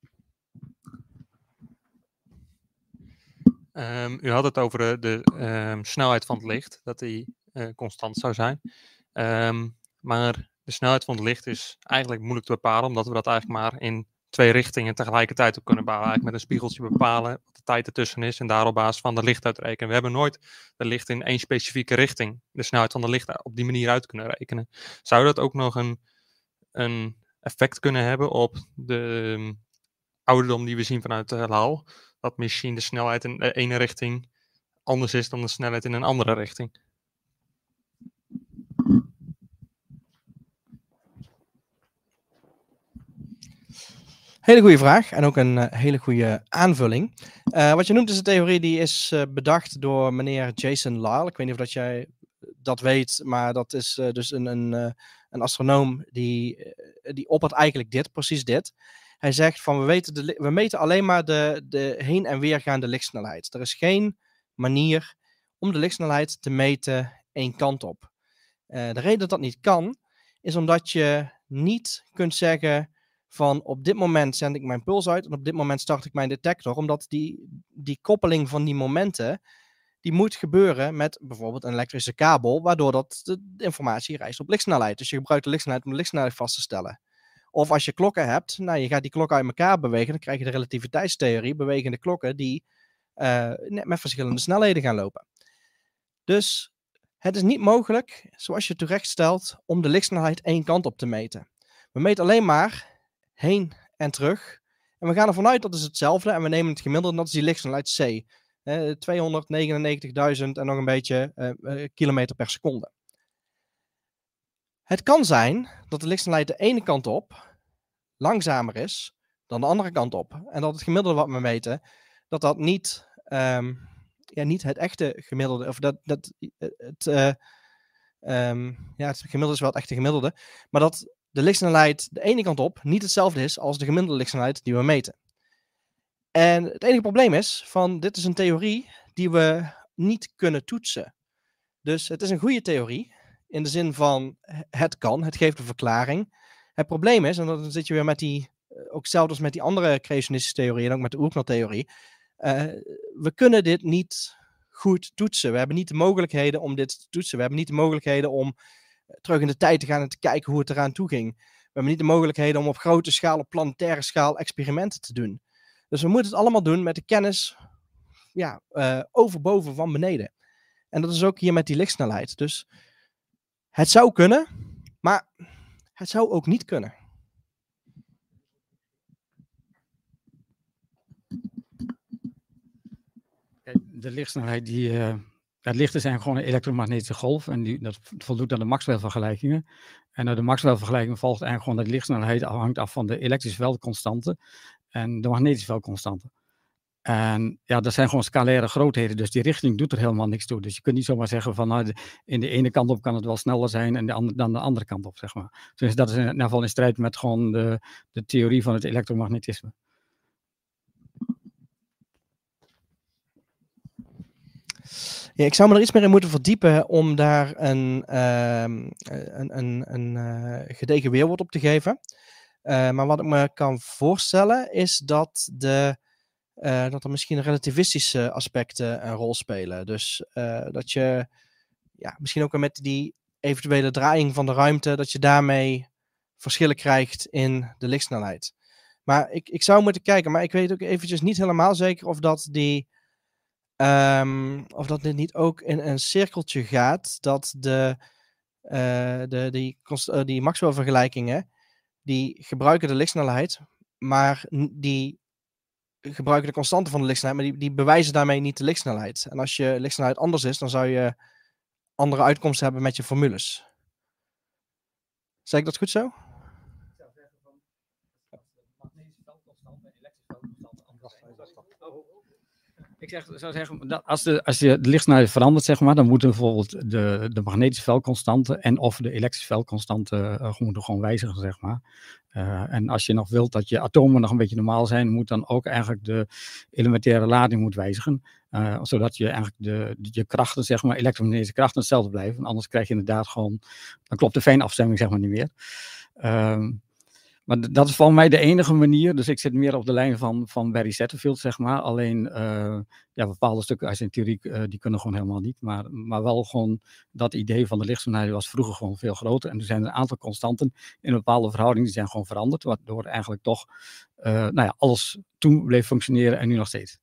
Um, u had het over de, de um, snelheid van het licht, dat die uh, constant zou zijn. Um, maar de snelheid van het licht is eigenlijk moeilijk te bepalen, omdat we dat eigenlijk maar in twee richtingen tegelijkertijd ook kunnen bepalen. Eigenlijk met een spiegeltje bepalen wat de tijd ertussen is en daar op basis van de licht uitrekenen. We hebben nooit de licht in één specifieke richting, de snelheid van de licht op die manier uit kunnen rekenen. Zou dat ook nog een, een effect kunnen hebben op de um, ouderdom die we zien vanuit het heelal? Dat misschien de snelheid in de ene richting anders is dan de snelheid in een andere richting.
Hele goede vraag en ook een uh, hele goede aanvulling. Uh, wat je noemt is een theorie die is uh, bedacht door meneer Jason Lisle. Ik weet niet of dat jij dat weet, maar dat is uh, dus een, een, uh, een astronoom die, uh, die oppert eigenlijk dit, precies dit. Hij zegt van we, weten de, we meten alleen maar de, de heen en weergaande lichtsnelheid. Er is geen manier om de lichtsnelheid te meten één kant op. Uh, de reden dat dat niet kan, is omdat je niet kunt zeggen van op dit moment zend ik mijn puls uit en op dit moment start ik mijn detector. Omdat die, die koppeling van die momenten, die moet gebeuren met bijvoorbeeld een elektrische kabel, waardoor dat de, de informatie reist op lichtsnelheid. Dus je gebruikt de lichtsnelheid om de lichtsnelheid vast te stellen. Of als je klokken hebt, nou je gaat die klokken uit elkaar bewegen, dan krijg je de relativiteitstheorie, bewegende klokken die uh, net met verschillende snelheden gaan lopen. Dus het is niet mogelijk, zoals je terecht stelt, om de lichtsnelheid één kant op te meten. We meten alleen maar heen en terug. En we gaan ervan uit dat is hetzelfde en we nemen het gemiddelde en dat is die lichtsnelheid C. Uh, tweehonderdnegenennegentigduizend en nog een beetje uh, uh, kilometer per seconde. Het kan zijn dat de lichtsnelheid de ene kant op langzamer is dan de andere kant op. En dat het gemiddelde wat we meten, dat dat niet, um, ja, niet het echte gemiddelde, of dat, dat het, uh, um, ja, het gemiddelde is wel het echte gemiddelde, maar dat de lichtsnelheid de ene kant op niet hetzelfde is als de gemiddelde lichtsnelheid die we meten. En het enige probleem is van dit is een theorie die we niet kunnen toetsen. Dus het is een goede theorie in de zin van het kan, het geeft een verklaring. Het probleem is, en dan zit je weer met die, ook zelfs als met die andere creationistische theorieën en ook met de Oerknal-theorie, uh, we kunnen dit niet goed toetsen. We hebben niet de mogelijkheden om dit te toetsen. We hebben niet de mogelijkheden om terug in de tijd te gaan en te kijken hoe het eraan toe ging. We hebben niet de mogelijkheden om op grote schaal, op planetaire schaal experimenten te doen. Dus we moeten het allemaal doen met de kennis ja, uh, overboven van beneden. En dat is ook hier met die lichtsnelheid. Dus het zou kunnen, maar het zou ook niet kunnen.
Kijk, de lichtsnelheid, die, uh, het licht is eigenlijk gewoon een elektromagnetische golf. En die, dat voldoet aan de Maxwell-vergelijkingen. En uit de Maxwell-vergelijking volgt eigenlijk gewoon dat de lichtsnelheid hangt af van de elektrische veldconstante en de magnetische veldconstante. En ja, dat zijn gewoon scalaire grootheden, dus die richting doet er helemaal niks toe. Dus je kunt niet zomaar zeggen van nou, de, in de ene kant op kan het wel sneller zijn en de andere, dan de andere kant op, zeg maar. Dus dat is in ieder geval in strijd met gewoon de, de theorie van het elektromagnetisme.
Ja, ik zou me er iets meer in moeten verdiepen om daar een, ehm, een, een, een eh, gedegen weerwoord op te geven. Uh, maar wat ik me kan voorstellen is dat, de, uh, dat er misschien relativistische aspecten een rol spelen. Dus uh, dat je ja, misschien ook met die eventuele draaiing van de ruimte, dat je daarmee verschillen krijgt in de lichtsnelheid. Maar ik, ik zou moeten kijken, maar ik weet ook eventjes niet helemaal zeker of dat die um, of dat dit niet ook in een cirkeltje gaat, dat de, uh, de die, uh, die Maxwell-vergelijkingen, die gebruiken de lichtsnelheid, maar die gebruiken de constante van de lichtsnelheid, maar die, die bewijzen daarmee niet de lichtsnelheid. En als je lichtsnelheid anders is, dan zou je andere uitkomsten hebben met je formules. Zeg ik dat goed zo?
Ik zeg, zou zeggen, dat als, de, als je de lichtsnelheid verandert, zeg maar, dan moeten bijvoorbeeld de, de magnetische veldconstante en of de elektrische veldconstante uh, moeten gewoon wijzigen, zeg maar. Uh, en als je nog wilt dat je atomen nog een beetje normaal zijn, moet dan ook eigenlijk de elementaire lading moet wijzigen. Uh, zodat je eigenlijk de, de, je krachten, zeg maar, elektromagnetische krachten hetzelfde blijven. Want anders krijg je inderdaad gewoon, dan klopt de fijnafstemming, zeg maar, niet meer. Uh, Maar d- dat is volgens mij de enige manier. Dus ik zit meer op de lijn van, van Barry Setterfield, zeg maar. Alleen, uh, ja, bepaalde stukken uit zijn theorie, uh, die kunnen gewoon helemaal niet. Maar, maar wel gewoon dat idee van de lichtsnelheid was vroeger gewoon veel groter. En er zijn een aantal constanten in een bepaalde verhouding, die zijn gewoon veranderd. Waardoor eigenlijk toch, uh, nou ja, alles toen bleef functioneren en nu nog steeds.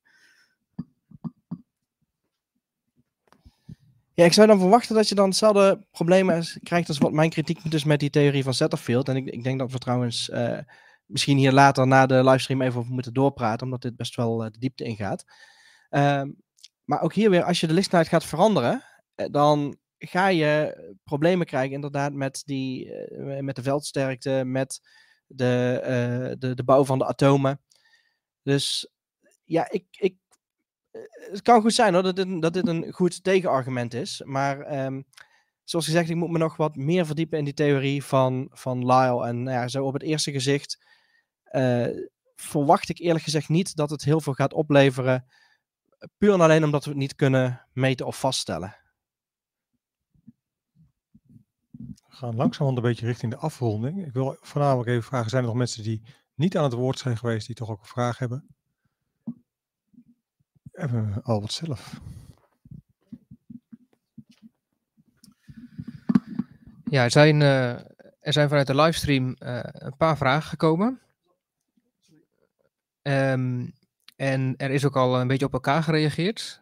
Ja, ik zou dan verwachten dat je dan hetzelfde problemen krijgt als wat mijn kritiek dus met die theorie van Setterfield. En ik, ik denk dat we trouwens uh, misschien hier later na de livestream even over moeten doorpraten, omdat dit best wel uh, de diepte ingaat. Uh, maar ook hier weer, als je de lichtsnelheid gaat veranderen, uh, dan ga je problemen krijgen inderdaad met, die, uh, met de veldsterkte, met de, uh, de, de bouw van de atomen. Dus ja, ik... ik het kan goed zijn hoor, dat dit, dat dit een goed tegenargument is. Maar um, zoals gezegd, ik moet me nog wat meer verdiepen in die theorie van, van Lyell. En nou ja, zo op het eerste gezicht uh, verwacht ik eerlijk gezegd niet dat het heel veel gaat opleveren. Puur en alleen omdat we het niet kunnen meten of vaststellen.
We gaan langzamerhand een beetje richting de afronding. Ik wil voornamelijk even vragen, zijn er nog mensen die niet aan het woord zijn geweest, die toch ook een vraag hebben? Even Albert zelf.
Ja, er zijn, uh, er zijn vanuit de livestream uh, een paar vragen gekomen. Um, en er is ook al een beetje op elkaar gereageerd.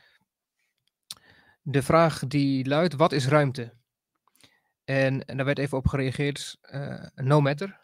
De vraag die luidt, wat is ruimte? En, en daar werd even op gereageerd, uh, no matter.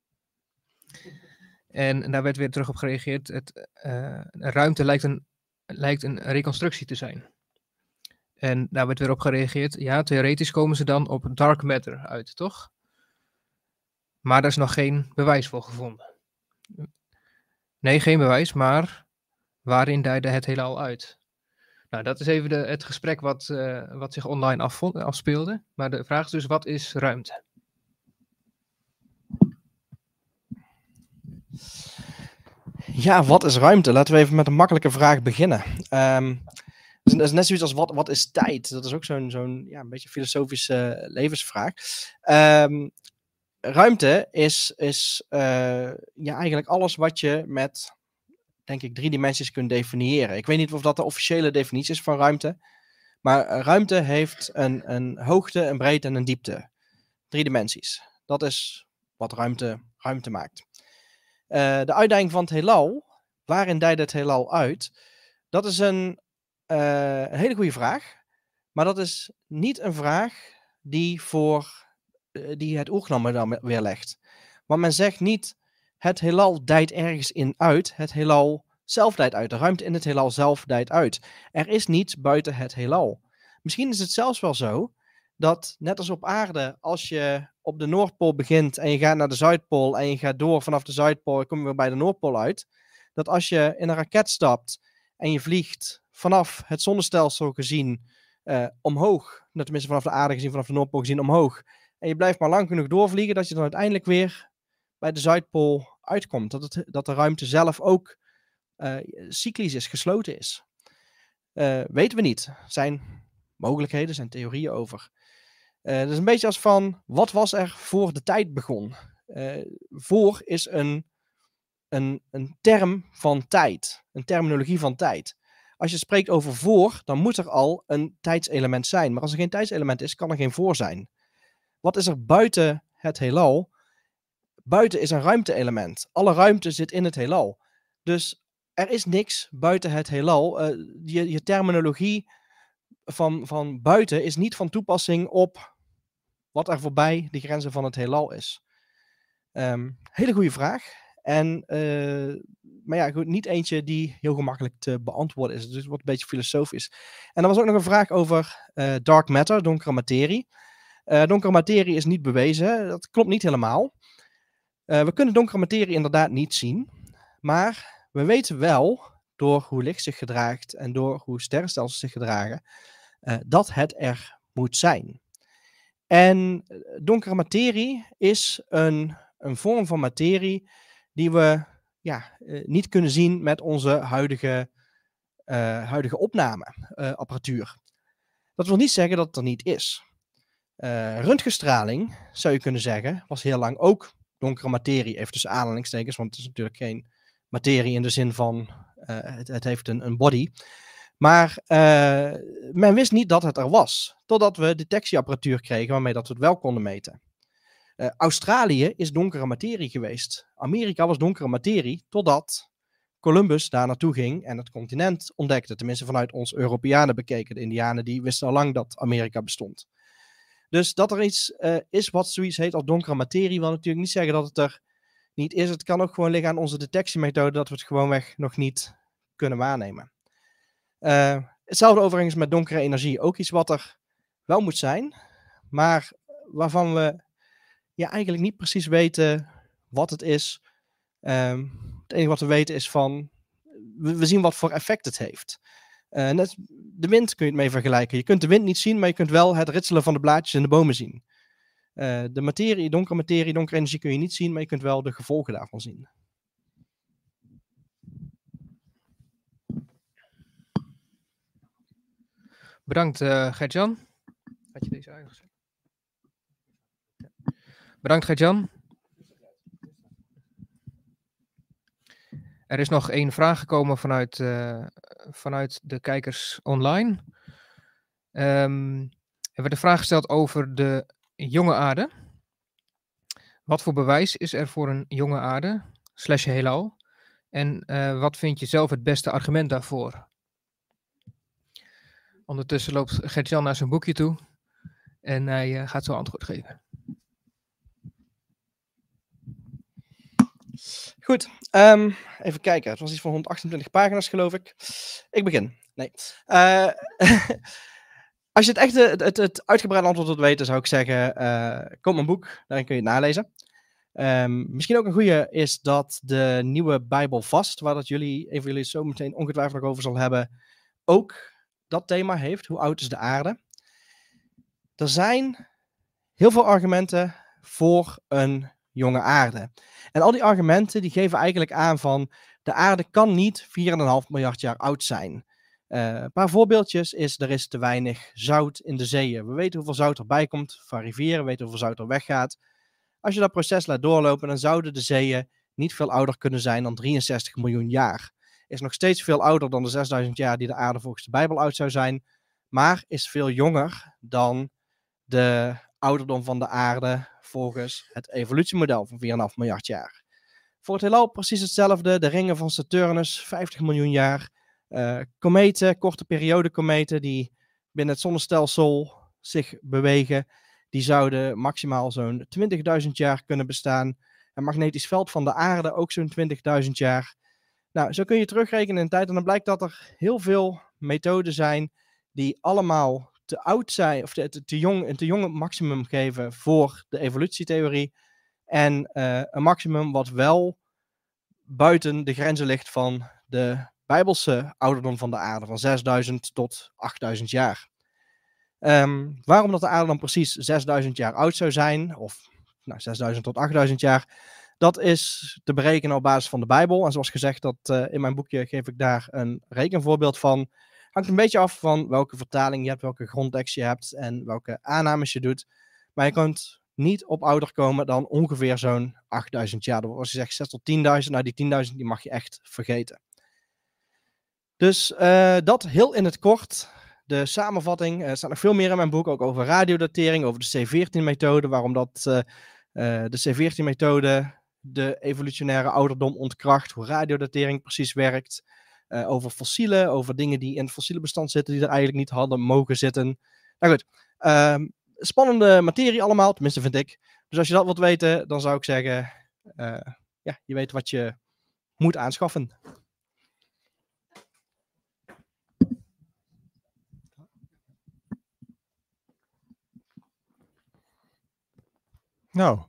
En, en daar werd weer terug op gereageerd, het, uh, ruimte lijkt een lijkt een reconstructie te zijn. En daar werd weer op gereageerd, ja, theoretisch komen ze dan op dark matter uit, toch? Maar daar is nog geen bewijs voor gevonden. Nee, geen bewijs, maar waarin duidde het heelal uit? Nou, dat is even de, het gesprek wat, uh, wat zich online afvond, afspeelde. Maar de vraag is dus, wat is ruimte?
Ja, wat is ruimte? Laten we even met een makkelijke vraag beginnen. Um, dat is net zoiets als wat, wat is tijd? Dat is ook zo'n, zo'n ja, een beetje filosofische uh, levensvraag. Um, ruimte is, is uh, ja, eigenlijk alles wat je met, denk ik, drie dimensies kunt definiëren. Ik weet niet of dat de officiële definitie is van ruimte. Maar uh, ruimte heeft een, een hoogte, een breedte en een diepte. Drie dimensies. Dat is wat ruimte, ruimte maakt. Uh, de uitdaging van het heelal, waarin dijt het heelal uit? Dat is een, uh, een hele goede vraag. Maar dat is niet een vraag die, voor, uh, die het oerknam dan weer legt. Want men zegt niet, het heelal dijt ergens in uit. Het heelal zelf dijt uit. De ruimte in het heelal zelf dijt uit. Er is niets buiten het heelal. Misschien is het zelfs wel zo dat, net als op aarde, als je op de Noordpool begint en je gaat naar de Zuidpool en je gaat door vanaf de Zuidpool, kom je weer bij de Noordpool uit, dat als je in een raket stapt en je vliegt vanaf het zonnestelsel gezien uh, omhoog, tenminste vanaf de aarde gezien, vanaf de Noordpool gezien omhoog, en je blijft maar lang genoeg doorvliegen, dat je dan uiteindelijk weer bij de Zuidpool uitkomt. Dat, het, dat de ruimte zelf ook uh, cyclisch is, gesloten is. Uh, weten we niet. Er zijn mogelijkheden, er zijn theorieën over. Uh, dat is een beetje als van, wat was er voor de tijd begon? Uh, voor is een, een, een term van tijd, een terminologie van tijd. Als je spreekt over voor, dan moet er al een tijdselement zijn. Maar als er geen tijdselement is, kan er geen voor zijn. Wat is er buiten het heelal? Buiten is een ruimte-element. Alle ruimte zit in het heelal. Dus er is niks buiten het heelal. Uh, je, je terminologie van, van buiten is niet van toepassing op wat er voorbij de grenzen van het heelal is. Um, hele goede vraag. En, uh, maar ja, goed, niet eentje die heel gemakkelijk te beantwoorden is. Dus het wordt een beetje filosofisch. En er was ook nog een vraag over uh, dark matter, donkere materie. Uh, donkere materie is niet bewezen. Dat klopt niet helemaal. Uh, we kunnen donkere materie inderdaad niet zien. Maar we weten wel, door hoe licht zich gedraagt en door hoe sterrenstelsels zich gedragen, uh, dat het er moet zijn. En donkere materie is een, een vorm van materie die we ja, uh, niet kunnen zien met onze huidige, uh, huidige opnameapparatuur. Uh, dat wil niet zeggen dat het er niet is. Uh, röntgenstraling, zou je kunnen zeggen, was heel lang ook donkere materie, even tussen aanhalingstekens, want het is natuurlijk geen materie in de zin van uh, het, het heeft een, een body. Maar uh, men wist niet dat het er was, totdat we detectieapparatuur kregen waarmee dat we het wel konden meten. Uh, Australië is donkere materie geweest. Amerika was donkere materie, totdat Columbus daar naartoe ging en het continent ontdekte. Tenminste vanuit ons Europeanen bekeken. De Indianen die wisten al lang dat Amerika bestond. Dus dat er iets uh, is wat zoiets heet als donkere materie, wil natuurlijk niet zeggen dat het er niet is. Het kan ook gewoon liggen aan onze detectiemethode dat we het gewoonweg nog niet kunnen waarnemen. Uh, hetzelfde overigens met donkere energie. Ook iets wat er wel moet zijn, maar waarvan we ja, eigenlijk niet precies weten wat het is. Um, het enige wat we weten is van, we, we zien wat voor effect het heeft. Uh, net de wind kun je het mee vergelijken. Je kunt de wind niet zien, maar je kunt wel het ritselen van de blaadjes in de bomen zien. Uh, de materie, donkere materie, donkere energie kun je niet zien, maar je kunt wel de gevolgen daarvan zien.
Bedankt uh, Gert-Jan. Had je deze uitgezet? Ja. Bedankt Gert-Jan. Er is nog één vraag gekomen vanuit, uh, vanuit de kijkers online. Um, er werd een vraag gesteld over de jonge aarde. Wat voor bewijs is er voor een jonge aarde, slash heelal? En uh, wat vind je zelf het beste argument daarvoor? Ondertussen loopt Gert-Jan naar zijn boekje toe en hij uh, gaat zo antwoord geven.
Goed, um, even kijken. Het was iets van honderdachtentwintig pagina's, geloof ik. Ik begin. Nee. Uh, als je het echte, het, het, het uitgebreide antwoord wilt weten, zou ik zeggen, uh, koop mijn boek. Daarin kun je het nalezen. Um, misschien ook een goede is dat de nieuwe Bijbel Vast, waar dat jullie, even jullie zo meteen ongetwijfeld nog over zal hebben, ook dat thema heeft. Hoe oud is de aarde? Er zijn heel veel argumenten voor een jonge aarde. En al die argumenten die geven eigenlijk aan van de aarde kan niet vier komma vijf miljard jaar oud zijn. Uh, een paar voorbeeldjes is, er is te weinig zout in de zeeën. We weten hoeveel zout erbij komt van rivieren, we weten hoeveel zout er weggaat. Als je dat proces laat doorlopen, dan zouden de zeeën niet veel ouder kunnen zijn dan drieënzestig miljoen jaar. Is nog steeds veel ouder dan de zesduizend jaar die de aarde volgens de Bijbel oud zou zijn, maar is veel jonger dan de ouderdom van de aarde volgens het evolutiemodel van vier komma vijf miljard jaar. Voor het heelal precies hetzelfde. De ringen van Saturnus, vijftig miljoen jaar. Uh, kometen, korte periode kometen die binnen het zonnestelsel zich bewegen. Die zouden maximaal zo'n twintigduizend jaar kunnen bestaan. Het magnetisch veld van de aarde ook zo'n twintigduizend jaar. Nou, zo kun je terugrekenen in tijd. En dan blijkt dat er heel veel methoden zijn die allemaal te oud zijn, of te, te, te jong, een te jong maximum geven voor de evolutietheorie. En uh, een maximum wat wel buiten de grenzen ligt van de Bijbelse ouderdom van de aarde, van zesduizend tot achtduizend jaar. Um, waarom dat de aarde dan precies zesduizend jaar oud zou zijn, of nou, zesduizend tot achtduizend jaar, dat is te berekenen op basis van de Bijbel. En zoals gezegd, dat, uh, in mijn boekje geef ik daar een rekenvoorbeeld van. Hangt een beetje af van welke vertaling je hebt, welke grondtekst je hebt en welke aannames je doet. Maar je kunt niet op ouder komen dan ongeveer zo'n achtduizend jaar. Als je zegt zes tot tienduizend, nou die tienduizend die mag je echt vergeten. Dus uh, dat heel in het kort. De samenvatting, er staat nog veel meer in mijn boek, ook over radiodatering, over de C veertien methode, waarom dat uh, uh, de C veertien methode de evolutionaire ouderdom ontkracht, hoe radiodatering precies werkt, uh, over fossielen, over dingen die in het fossiele bestand zitten, die er eigenlijk niet hadden mogen zitten. Nou goed, uh, spannende materie allemaal, tenminste vind ik. Dus als je dat wilt weten, dan zou ik zeggen, uh, ja, je weet wat je moet aanschaffen.
Nou.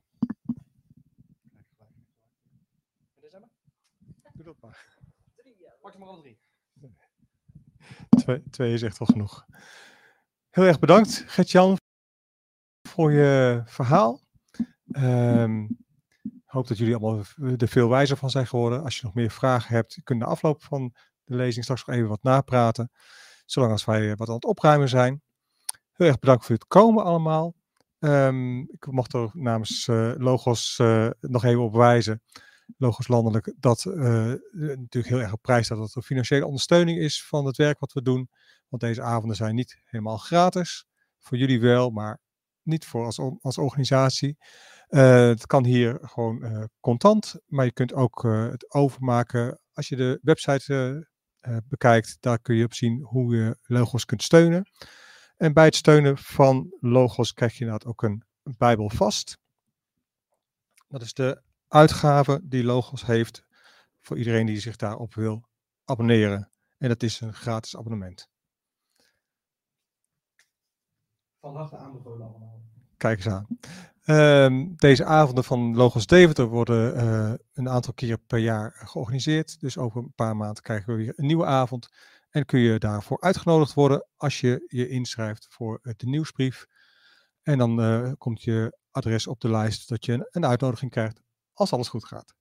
Doe dat maar.
Pak er maar al drie.
Twee, twee is echt wel genoeg. Heel erg bedankt, Gert-Jan, voor je verhaal. Um, Ik hoop dat jullie allemaal er veel wijzer van zijn geworden. Als je nog meer vragen hebt, kun je na afloop van de lezing straks nog even wat napraten. Zolang als wij wat aan het opruimen zijn. Heel erg bedankt voor het komen allemaal. Um, ik mocht er namens uh, Logos uh, nog even op wijzen. Logos Landelijk, dat uh, natuurlijk heel erg op prijs staat dat er financiële ondersteuning is van het werk wat we doen. Want deze avonden zijn niet helemaal gratis. Voor jullie wel, maar niet voor als, als organisatie. Uh, het kan hier gewoon uh, contant, maar je kunt ook uh, het overmaken. Als je de website uh, uh, bekijkt, daar kun je op zien hoe je Logos kunt steunen. En bij het steunen van Logos krijg je inderdaad ook een Bijbel vast. Dat is de uitgave die Logos heeft voor iedereen die zich daarop wil abonneren. En dat is een gratis abonnement.
Van harte aanbevolen allemaal.
Kijk eens aan. Uh, deze avonden van Logos Deventer worden uh, een aantal keer per jaar georganiseerd. Dus over een paar maanden krijgen we weer een nieuwe avond. En kun je daarvoor uitgenodigd worden als je je inschrijft voor uh, de nieuwsbrief. En dan uh, komt je adres op de lijst dat je een, een uitnodiging krijgt als alles goed gaat.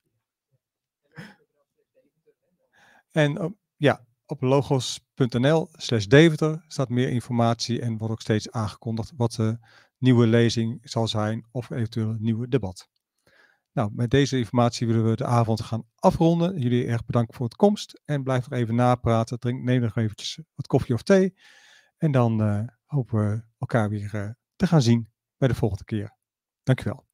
En uh, ja, op logos.nl slash Deventer staat meer informatie en wordt ook steeds aangekondigd wat de nieuwe lezing zal zijn of eventueel een nieuwe debat. Nou, met deze informatie willen we de avond gaan afronden. Jullie erg bedankt voor het komst en blijf nog even napraten. Drink, neem nog eventjes wat koffie of thee. En dan uh, hopen we elkaar weer uh, te gaan zien bij de volgende keer. Dankjewel.